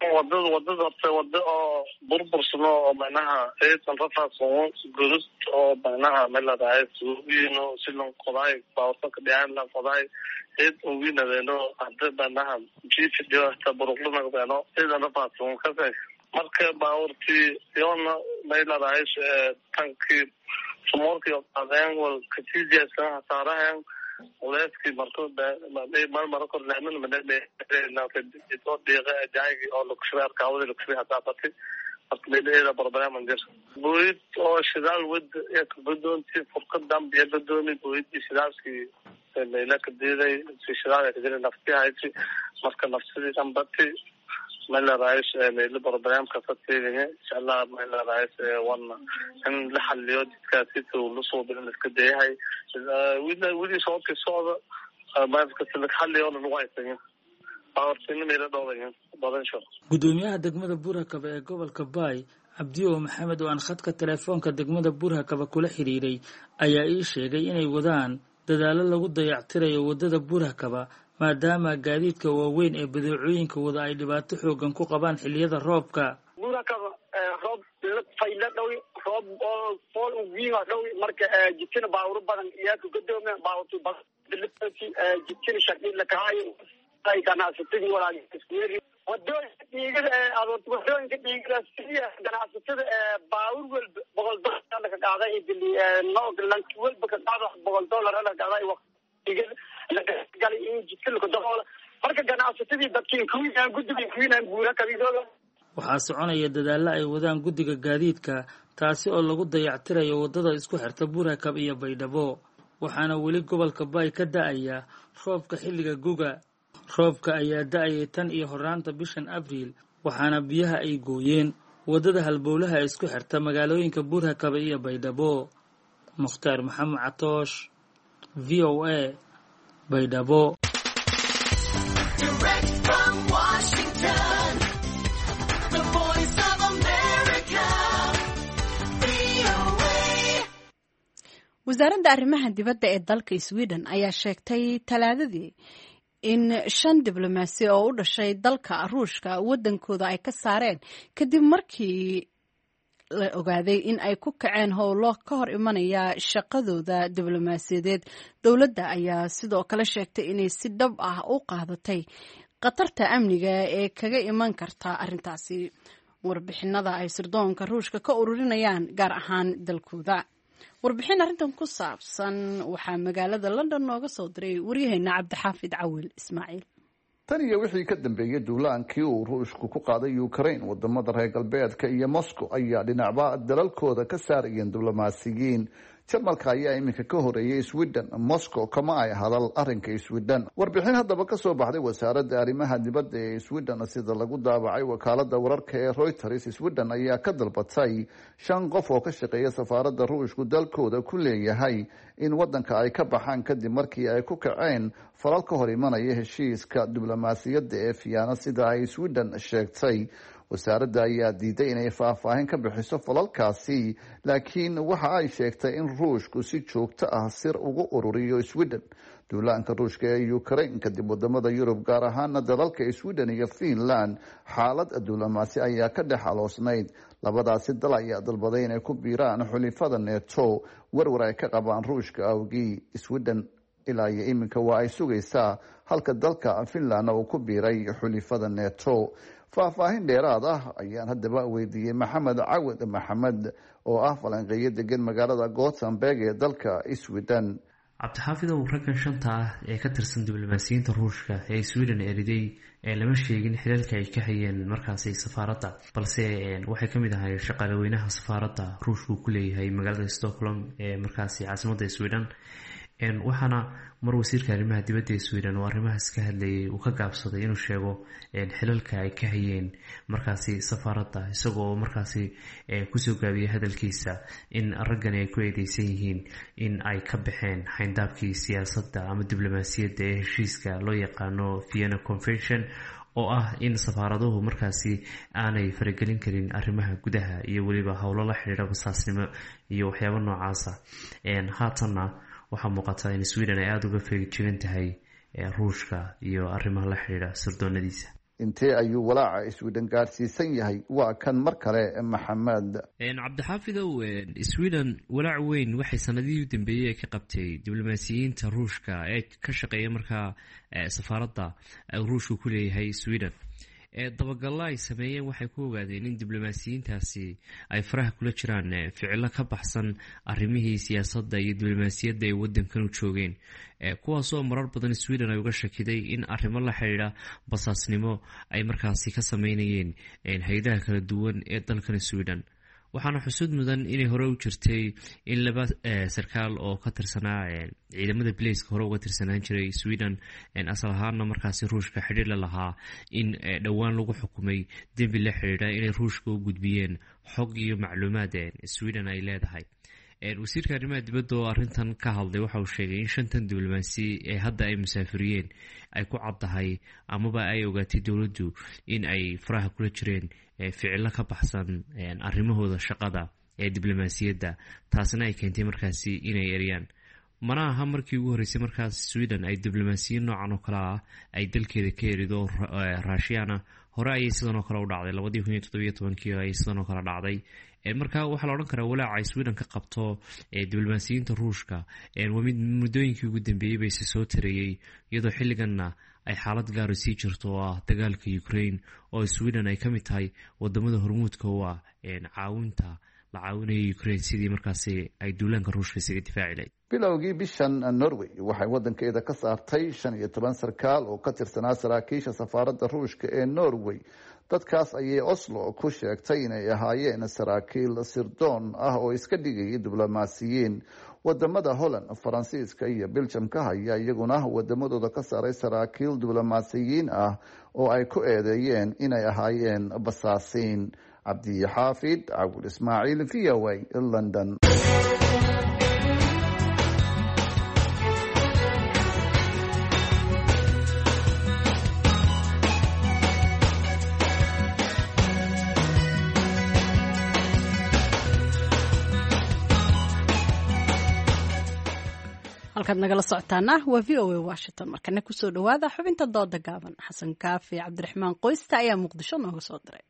wadada oo burbursano oo macnaha aysan rafaadsan gudub oo macnaha meladahay suuqino silan qoday baawta ka dhacaan la qoday oo wiinadeeno hadda macnaha jiif joogta buruqlana beeno sidan rafaadsan ka marka baawrti yoona meladahay tanki sumorki qadeen wal katiijasa saarahan ولكن مرة كنا نعمل من الناس جاي أو لكشريات كاوي لكشريات تعطي أقليل إلى بربنا من جرس بويت أو شدال ود يكبدون في فرق الدم بيبدون بويت شدال في ليلة كديرة في شدال كديرة نفسية هاي في مركز نفسي كم بتي ملا رايش ليلة بربنا كفتي إن شاء الله ملا رايش وانا إن لحليات كاسيت ولصو بين الكدية هاي ودي صوت كصوت ما كسلك حلي ولا نوايتين أرسلنا ميلا دولين بدن شو gudoomiyaha degmada Buurhakaba ee gobolka Bay Cabdiyo Maxamed oo aan khadka telefoonka degmada Buurhakaba kula xiriiray ayaa ii sheegay inay wadaan dadaalo lagu dayactirayo wadada Buurhakaba maadaama gaadiidka waaweyn ee badeecooyinka wada ay dhibaato xoogan ku qabaan xilliyada roobka Buurhakaba cimilada fayla dhow roob oo fool wiiga dhow marka jidkina baawur badan iyo ku gadoomay baawurtu bilibti jidkina shaqi la kaayo ay ganacsatada walaalihiin wadooyinka dhiigada siya ganacsatada baawur walba $100 laga qaaday lanki walba ka qaado $100 laga qaaday waqtiga laga galay in jidka lagu daboolo marka ganacsatadii dadkii guddiga guura kabidooda waxaa soconaya dadaalo ay wadaan guddiga gaadiidka taasi oo lagu dayactirayo wadada isku xirta Buurakab iyo Baydhabo waxaana weli gobolka Bay ka da'aya roobka xilliga guga roobka ayaa da'ayay tan iyo horaanta bishan Abriil waxaana biyaha ay gooyeen wadada halbowlaha isku xirta magaalooyinka Buurakab iyo Baydhabo Mukhtaar Maxamed Catoosh VOA Baydhabo wasaaradda arrimaha dibadda ee dalka Sweden ayaa sheegtay Talaadadii in 5 diblomaasi oo u dhashay dalka Ruushka wadankooda ay ka saareen kadib markii la ogaaday in ay ku kaceen howlo ka hor imanaya shaqadooda diblomaasiyadeed. Dowladda ayaa sidoo kale sheegtay inay si dhab ah u qaadatay khatarta amniga ee kaga iman karta arrintaasi. Warbixinada ay sirdoonka Ruushka ka ururinayaan gaar ahaan dalkooda. warbixin arrintan ku saabsan waxaa magaalada London nooga soo diray waryaheena Cabdixaafid Cawil Ismaaciil. tan iyo wixii ka dambeeyay duulaankii uu Ruushku ku qaaday Ukraine wadamada reer galbeedka iyo Moscow ayaa dhinacba dalalkooda ka saarayeen diblomaasiyiin. Jarmalka ayaa iminka ka horeeyay Sweden, Moscow kama ay hadal arrinka Sweden. Warbixin haddaba ka soo baxday wasaaradda arrimaha dibadda ee Sweden sida lagu daabacay wakaaladda wararka ee Reuters, Sweden ayaa ka dalbatay 5 qof oo ka shaqeeya safaaradda Ruushku dalkooda ku leeyahay in wadanka ay ka baxaan kadib markii ay ku kaceen falal ka hor imanaya heshiiska diblomaasiyadda ee Vienna sida ay Sweden sheegtay. wasaaradda ayaa diiday inay faahfaahin ka bixiso falalkaasi, laakiin waxa ay sheegtay in Ruushku si joogto ah sir ugu ururiyo Sweden. duulaanka Ruushka ee Ukraine kadib wadamada Yurub gaar ahaan dalalka Sweden iyo Finland xaalad diblomaasi ayaa ka dhex aloosnayd. labadaasi dal ayaa dalbaday inay ku biiraan xulifada NATO warwar ay ka qabaan Ruushka awgii. Sweden ilaa iyo iminka waa ay sugaysaa halka dalka Finland uu ku biiray xulifada NATO. faahfaahin dheeraad ah ayaan haddaba weydiiyey Maxamed Cawad Maxamed oo ah falanqeeye degan magaalada Gothenburg ee dalka Sweden. Cabdixaafid oo raggan 5 ah ee ka tirsan diblomaasiyiinta Ruushka ee Sweden eriday lama sheegin xilalka ay ka hayeen markaasi safaaradda, balse waxay kamid ahaayeen shaqaaleynaha safaaradda Ruushku ku leeyahay magaalada Stockholm ee markaasi caasimadda Sweden. waxaana mar wasiirka arrimaha dibadda ee Sweden oo arrimahaas ka hadlayay uu ka gaabsaday inuu sheego xilalka ay ka hayeen markaasi safaaradda, isagoo markaasi kusoo gaabiyay hadalkiisa in raggan ay ku eedeysan yihiin in ay ka baxeen xayndaabkii siyaasadda ama diblomaasiyadda ee heshiiska loo yaqaano Vienna Convention oo ah in safaaraduhu markaasi aanay faragelin karin arrimaha gudaha iyo weliba howlo la xiriira basaasnimo iyo waxyaabo noocaasa. haatanna waxaa muuqata in Sweden ay aada uga feejigan tahay Ruushka iyo arrimaha la xiriira sirdoonadiisa. intee ayuu walaaca Sweden gaarsiisan yahay? waa kan mar kale Maxamed. Cabdixaafidow, Sweden walaac weyn waxay sanadihii u dambeeyay ka qabtay diblomaasiyiinta Ruushka ee ka shaqeeya markaa safaaradda Ruushku ku leeyahay Sweden. dabagalla ay sameeyeen waxay ku ogaadeen in diblomaasiyiintaasi ay faraha kula jiraan ficilo ka baxsan arrimihii siyaasadda iyo diblomaasiyadda ay waddankan u joogeen, kuwaasoo marar badan Sweden ay uga shakiday in arrimo la xidhiidha basaasnimo ay markaasi ka sameynayeen hay-adaha kala duwan ee dalkan Sweden. waxaana xusud mudan inay hore u jirtay in 2 sarkaal oo ka tirsanaa ciidamada Blaiska hore uga tirsanaan jiray Sweden asal ahaanna markaasi Ruushka xidhiir la lahaa in dhowaan lagu xukumay dembi la xidhiidha inay Ruushka u gudbiyeen xog iyo macluumaad Sweden ay leedahay. wasiirka arrimaha dibadda oo arrintan ka hadlay waxa uu sheegay in 5 diblomaasi ee hadda ay musaafiriyeen ay ku caddahay amaba ay ogaatay dowladdu in ay faraha kula jireen ficilo ka baxsan arrimahooda shaqada ee diblomaasiyadda, taasina ay keentay markaasi inay eriyaan. mana aha markii ugu horeysay markaas Sweden ay diblomaasiyiin noocan oo kale ah ay dalkeeda ka erido Ruushiyana. hore ayay sidan oo kale u dhacday 2017 ayay sidan oo kale dhacday. marka waxaa la odhan karaa walaaca ay Sweden ka qabto diblomaasiyiinta Ruushka waa mid muddooyinkii ugu dambeeyey bay soo tarayay iyadoo xilliganna ay xaalad gaar sii jirto oo ah dagaalka Ukraine oo Sweden ay ka mid tahay wadamada hormuudka u ah caawinta la caawinaya Ukraine sidii markaasi ay duulaanka Ruushka isaga difaaci lahayd. bilowgii bishan Norway waxay wadankeeda ka saartay 15 sarkaal oo ka tirsanaa saraakiisha safaaradda Ruushka ee Norway. dadkaas ayay Oslo ku sheegtay inay ahaayeen saraakiil sirdoon ah oo iska dhigayay diblomaasiyiin. wadamada Holland, Faransiiska iyo Belgium ka haya iyaguna wadamadooda ka saaray saraakiil diblomaasiyiin ah oo ay ku eedeeyeen inay ahaayeen basaasiin. Cabdi Xaafid, Cabul Ismaaciil, VOA, London. halkaad nagala socotaana waa VOA Washington. markana kusoo dhawaada xubinta dooda gaaban. xasan kaafi cabdiraxmaan qoysta ayaa muqdisho nooga soo diray.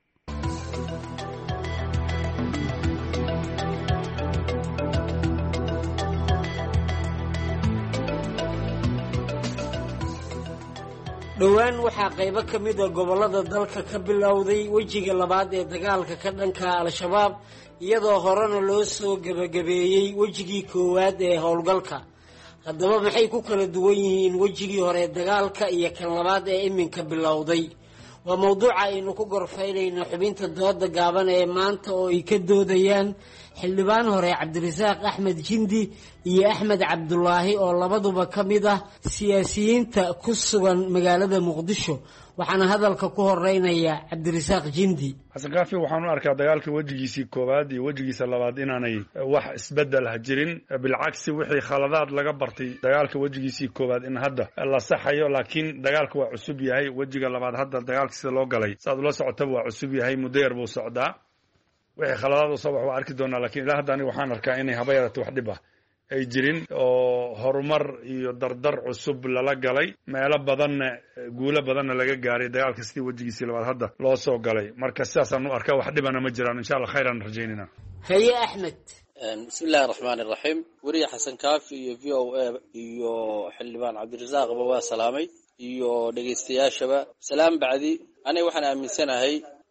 dhowaan waxaa qaybo ka mid a gobollada dalka ka bilowday wejiga labaad ee dagaalka ka dhanka al-shabaab iyadoo horena loo soo gebagabeeyey wejigii koowaad ee howlgalka. haddaba maxay ku kala duwan yihiin wejigii hore dagaalka iyo kan labaad ee iminka bilowday? waa mowduuca aynu ku gorfaynayno xubinta dooda gaaban ee maanta oo ay ka doodayaan xildhibaan hore Cabdirasaaq Axmed Jindi iyo Axmed Cabdulaahi oo labaduba ka mid ah siyaasiyiinta ku sugan magaalada Muqdisho. waxaana hadalka ku horeynaya Cabdirasaaq Jindi. xasan kaafi waxaan u arkaa dagaalka wejigiisii koowaad iyo wejigiisa labaad inaanay wax isbedel ha jirin, bilcagsi wixii khaladaad laga bartay dagaalka wejigiisii koowaad in hadda la saxayo, laakiin dagaalka waa cusub yahay. wejiga labaad hadda dagaalka sida loo galay saad ula socotaba waa cusub yahay, muddo yar buu socdaa. wixii khaladaad u soo wax waa arki doonaa, laakiin ilaa hadda aniga waxaan arkaa inay haba yaraatay wax dhib ah ay jirin oo horumar iyo dardar cusub lala galay, meelo badanna guulo badanna laga gaaray dagaalka sidii wejigiisii labaad hadda loo soo galay. marka sidaasaan u arkaa, wax dhibana ma jiraan. insha allah khayran rajaynina. haye Axmed. bismillahi raxmaani raxiim. weriye xasan kaafi iyo VOA iyo xildhibaan cabdirasaaqba waa salaamay iyo dhegaystayaashaba. salaam bacdi, aniga waxaan aaminsanahay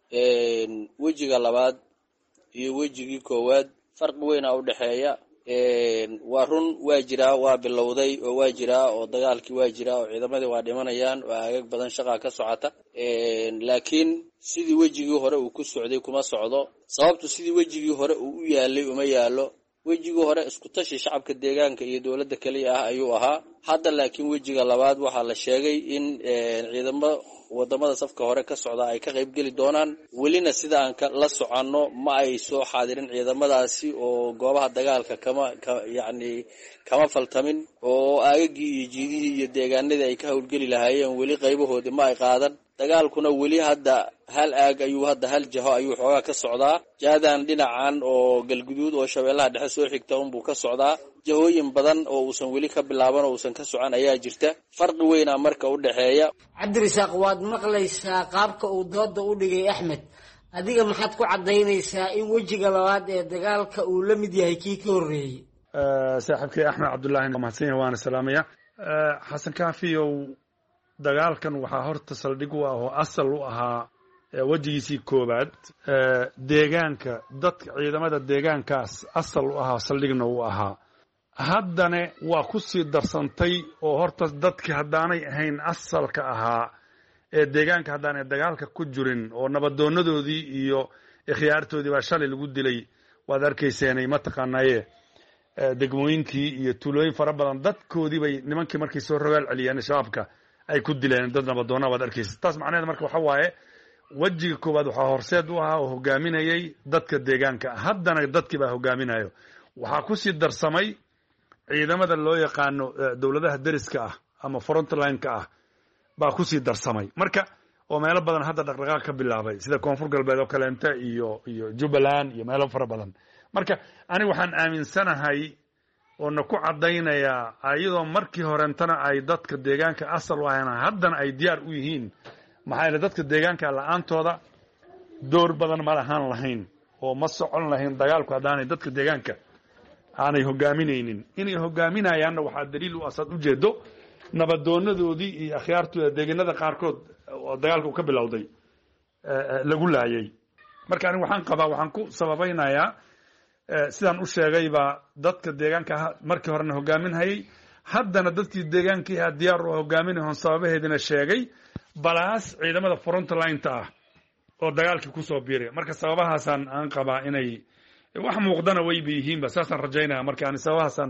wejiga labaad iyo wejigii koowaad farqi weyn u dhexeeya. waa run, waa jiraa, waa bilowday oo waa jiraa oo dagaalkii waa jiraa oo ciidamadii waa dhimanayaan oo aagag badan shaqaa ka socota, laakiin sidii wejigii hore uu ku socday kuma socdo. sababtu sidii wejigii hore uu u yaalay uma yaalo. wejigii hore isku tashi shacabka deegaanka iyo dowladda kaliya ah ayuu ahaa. hadda laakiin wejiga labaad waxaa la sheegay in ciidamo wadamada safka hore ka socda ay ka qayb geli doonaan. welina sida aan la soconno ma ay soo xaadirin ciidamadaasi oo goobaha dagaalka kama faltamin, oo aagagii iyo jiidihii iyo deegaanadii ay ka howlgeli lahaayeen weli qaybahoodii ma ay qaadan. dagaalkuna weli hadda hal aag ayuu hadda hal jaho ayuu xoogaa ka socdaa. jaadan dhinacan oo galguduud oo shabeellaha dhexe soo xigta unbuu ka socdaa. jahooyin badan oo uusan weli ka bilaaban oo uusan ka socon ayaa jirta. farqi weynaa marka u dhexeeya. Cabdirasaaq, waad maqlaysaa qaabka uu dooda u dhigay Axmed. adiga maxaad ku cadaynaysaa in wejiga labaad ee dagaalka uu la mid yahay kii ka horreeyey? saaxiibkii Axmed Cabdulaahi mahadsan yahay, waana salaamaya. xasan kaafiyow, dagaalkan waxaa horta saldhig u ah oo asal u ahaa wejigiisii koowaad. deegaanka dadka ciidamada deegaankaas asal u ahaa, saldhigna u ahaa. haddana waa ku sii darsantay oo horta dadkii haddaanay ahayn asalka ahaa ee deegaanka haddaanay dagaalka ku jirin oo nabadoonadoodii iyo ikhyaartoodii baa shalay lagu dilay. waad arkayseenay mataqaanaye degmooyinkii iyo tuulooyin fara badan dadkoodii bay nimankii markay soo rogaal celiyeen shabaabka ay ku dileen dad nabadoona. waad arkaysa taas macnaheed marka waxa waaye wejiga koowaad waxaa horseed u ahaa oo hogaaminayay dadka deegaanka. haddana dadkii baa hogaaminayo. waxaa kusii darsamay ciidamada loo yaqaano dowladaha deriska ah ama frontline-ka ah baa kusii darsamay marka, oo meelo badan hadda dhaqdhaqaaq ka bilaabay sida koonfur galbeed oo kaleenta iyo jubbaland iyo meelo fara badan. marka aniga waxaan aaminsanahay oo na ku cadaynayaa ayadoo markii horentana ay dadka deegaanka asal u ahayn, haddana ay diyaar u yihiin. maxaa yeele dadka deegaanka la-aantooda door badan ma lahaan lahayn oo ma socon lahayn dagaalku haddaanay dadka deegaanka aanay hogaaminaynin. Inay hogaaminayaanna waxaa daliil u asaad ujeedo nabadoonadoodii iyo akhyaartooda deegaanada qaarkood oo dagaalka uu ka bilowday lagu laayay. Marka anigu waxaan ku sababaynayaa sidaan u sheegayba dadka deegaanka markii horena hogaaminhayay, haddana dadkii deegaankii diyaar u hogaaminayoon sababaheedina sheegay, balaas ciidamada frontline-ta ah oo dagaalkii kusoo biiray. Marka sababahaasaan aan qabaa inay wax muuqdana wayba yihiinba, saasaan rajaynaya. marka ani sababahaasaan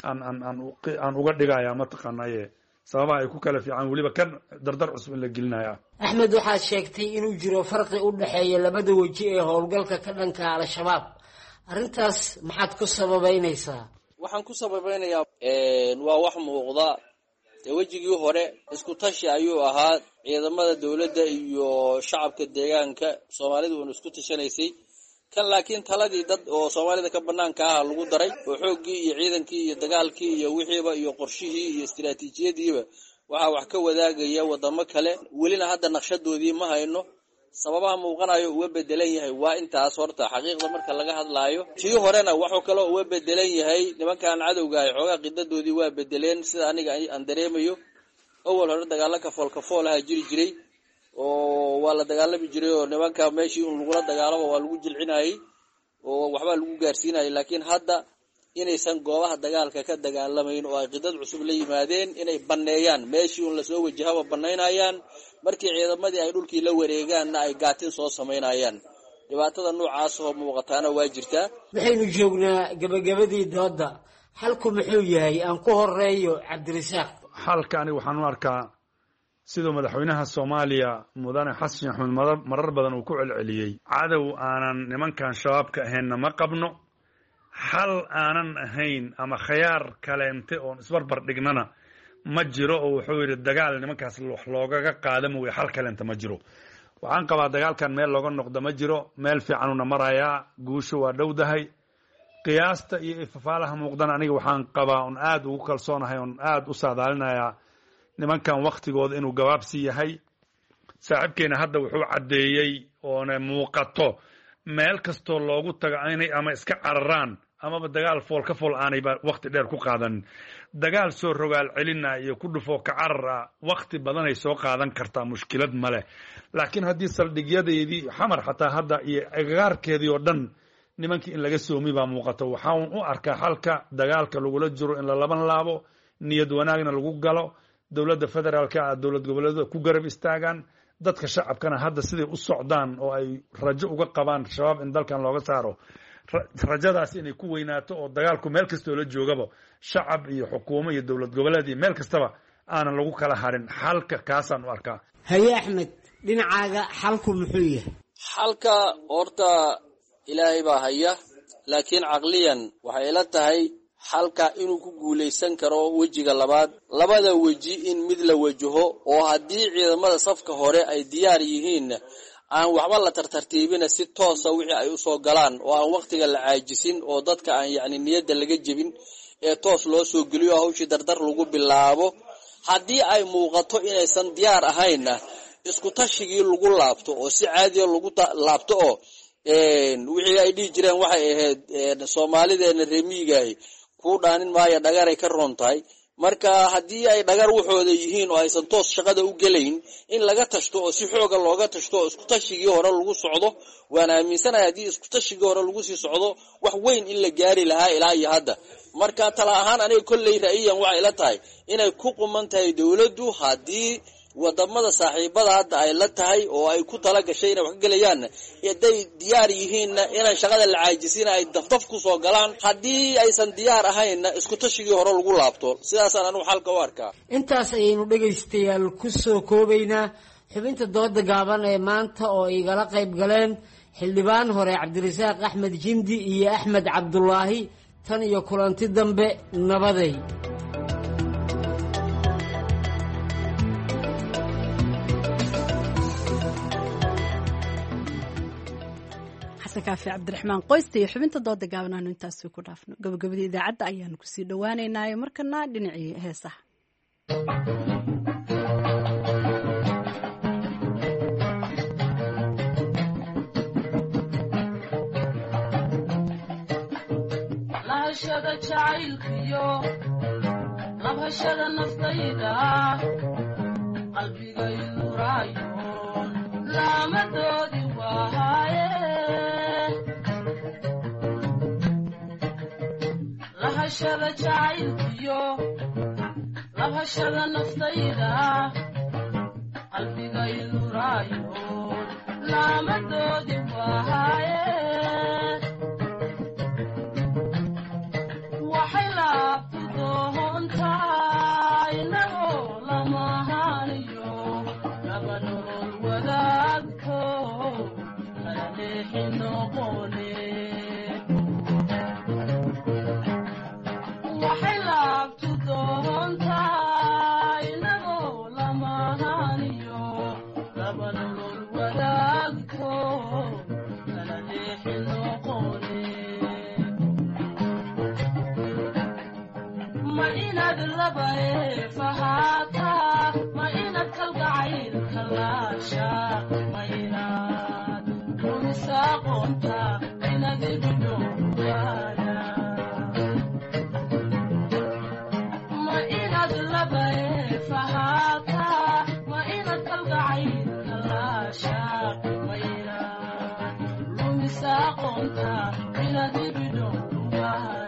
aan uga dhigaya mataqaanaye sababaha ay ku kala fiican, weliba kan dardar cusub in la gelinaya. axmed, waxaad sheegtay inuu jiro farqi u dhexeeya labada weji ee howlgalka ka dhanka al-shabaab. arrintaas maxaad ku sababaynaysaa? waxaan ku sababaynayaa waa wax muuqda. dee wejigii hore isku tashi ayuu ahaa, ciidamada dowladda iyo shacabka deegaanka soomaalidu uuna isku tashanaysay. kan laakiin taladii dad oo soomaalida ka banaanka ah lagu daray, oo xooggii iyo ciidankii iyo dagaalkii iyo wixiiba iyo qorshihii iyo istiraatiijiyadiiba waxaa wax ka wadaagaya wadamo kale. welina hadda naqshadoodii ma hayno. sababaha muuqanayo uga bedelan yahay waa intaas. horta xaqiiqda marka laga hadlaayo, tii horena waxuu kaloo uga bedelan yahay nimankan cadowga ah xoogaa qidadoodii waa bedeleen. sida aniga aan dareemayo, awal hore dagaalo kafool-kafoolaha jiri jiray oo waa la dagaalami jiray, oo nimanka meeshii un lagula dagaalamo waa lagu jilcinayay oo waxbaa lagu gaarsiinayay. laakiin hadda inaysan goobaha dagaalka ka dagaalamayn oo ay qidad cusub la yimaadeen, inay banneeyaan meeshii un lasoo wajahaba bannaynayaan, markii ciidamadii ay dhulkii la wareegaanna ay gaatin soo samaynayaan. dhibaatada noocaas oo muuqataana waa jirtaa. waxaynu joognaa gabagabadii dooda. xalku muxuu yahay? aan ku horeeyo cabdirasaaq. xalka aniga waxaan u arkaa siduu madaxweynaha Soomaaliya mudane xasan axmed marar badan uu ku celceliyey, cadow aanan nimankan shabaabka ahaynna ma qabno, xal aanan ahayn ama khiyaar kaleente oon isbarbar dhignana ma jiro. oo wuxuu yidhi dagaal nimankaas wax loogaga qaadama wey, xal kaleente ma jiro. waxaan qabaa dagaalkan meel looga noqdo ma jiro, meel fiicanuna marayaa, guusha waa dhowdahay. qiyaasta iyo ifafaalaha muuqdana aniga waxaan qabaa on aad ugu kalsoonahay, on aad u saadaalinayaa nimankan waktigooda inuu gabaabsi yahay. saaxiibkeena hadda wuxuu caddeeyey oona muuqato meel kastoo loogu tago inay ama iska cararaan amaba dagaal fool ka fool aanayba wakti dheer ku qaadanin. dagaal soo rogaal celina iyo ku dhufoo ka carara wakti badanay soo qaadan kartaa, mushkilad male. laakiin haddii saldhigyadeedii xamar xataa hadda iyo agagaarkeedii oo dhan nimankii in laga soomi baa muuqato. waxaan u arkaa xalka dagaalka lagula jiro in la laban laabo, niyad wanaagna lagu galo, dowladda federaalka ah dowlad goboleedyada ku garab istaagaan, dadka shacabkana hadda siday u socdaan oo ay rajo uga qabaan shabaab in dalkan looga saaro, rajadaas inay ku weynaato oo dagaalku meel kastoo la joogaba shacab iyo xukuumo iyo dowlad goboleed iyo meel kastaba aanan lagu kala harin. xalka kaasaan u arkaa. haye axmed, dhinacaaga xalku muxuu yahay? xalka horta ilaahay baa haya, laakiin caqliyan waxay ila tahay xalka inuu ku guulaysan karo wejiga labaad. labada weji in mid la wajaho, oo haddii ciidamada safka hore ay diyaar yihiin aan waxba la tartartiibina, si toosa wixii ay usoo galaan oo aan waktiga la caajisin, oo dadka aan yacni niyadda laga jebin ee toos loo soo geliyo hawshii dardar lagu bilaabo. haddii ay muuqato inaysan diyaar ahaynna isku tashigii lagu laabto oo si caadiya lagu laabto, oo wixii ay dhihi jireen waxay ahayd soomaalideena reemiyigahi kuu dhaanin maayo dhagaray ka roon tahay. marka haddii ay dhagar waxooda yihiin oo aysan toos shaqada u gelayn, in laga tashto oo si xooga looga tashto oo isku tashigii hore lagu socdo. waan aaminsanahay haddii isku tashigii hore lagu sii socdo wax weyn in la gaari lahaa ilaa iyo hadda. marka tala ahaan aniga kolley ra'yiyan waxay ila tahay inay ku quman tahay dowladdu, haddii wadamada saaxiibada hadda ay la tahay oo ay ku tala gashay inay wax ka gelayaan, hadday diyaar yihiinna inaan shaqada la caajisina ay dafdaf ku soo galaan. haddii aysan diyaar ahaynna isku tashigii hore lagu laabto. sidaasaan anigu xalka u arkaa. intaas ayaynu dhegaystayaal ku soo koobaynaa xubinta dooda gaaban ee maanta oo igala qayb galeen xildhibaan hore cabdirasaaq axmed jindi iyo axmed cabdulaahi. tan iyo kulanti dambe, nabaday. kaafi cabdiraxmaan qoysta iyo xubinta dooda gaaban aanu intaasi ku dhaafno. gabagabadii idaacadda ayaanu kusii dhowaaneynaayo markana dhinacii heesaha. lahashada jacaylkiyo labhashada naftayda qalbigaydu raayoon laamadoodi waaye lahashada jacaylkiyo labhashada naftayda qalbigaydu raayoon laamadoodi waaye waxay laabtu doontaa inagoo lamahaniyo laba nolol wadaagto kala leexi noqone waxay laabtu doontaa inagoo lamahaniyo laba nolol wadaagto kala leexi noqone ma inaad labae fahaataa ma inaad kalgacaylka laasha ma inaad rumisaaqoonta inaad ibidhowaana ma inaad labae fahaataa ma inaad kalgacaylka laasha ma inaad rumisaaqoonta inaad ibidhowaana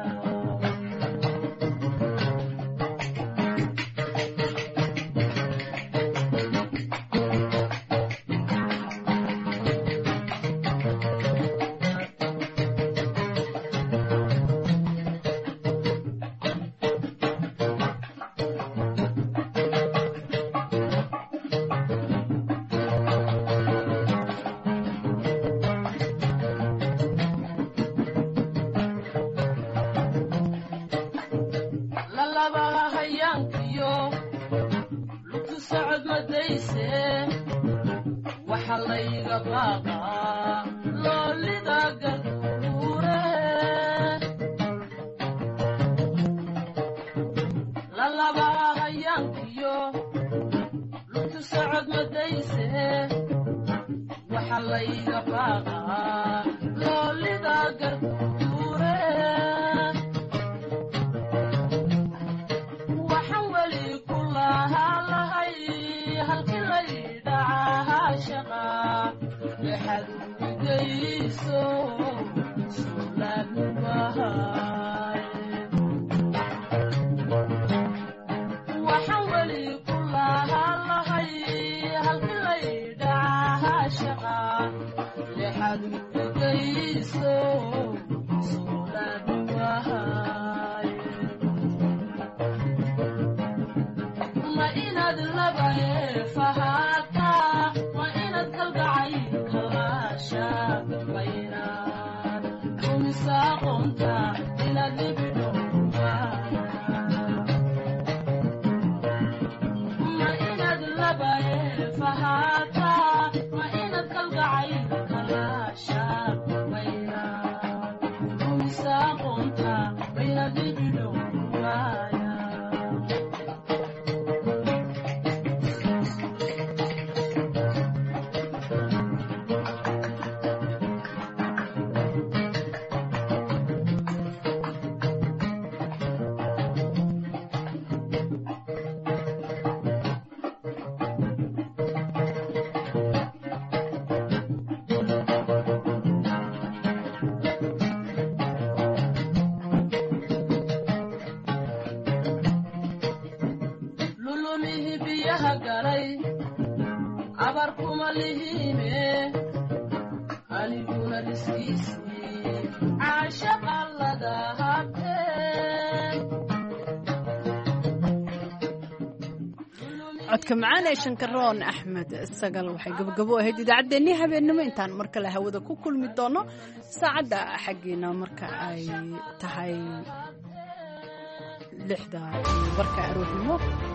codka macaan ee shankaroon axmed sagal waxay gabagabo ahayd idaacaddeenii habeennimo intaan mar kale hawada ku kulmi doono saacadda xaggiina marka ay tahay 6:00 barka aroornimo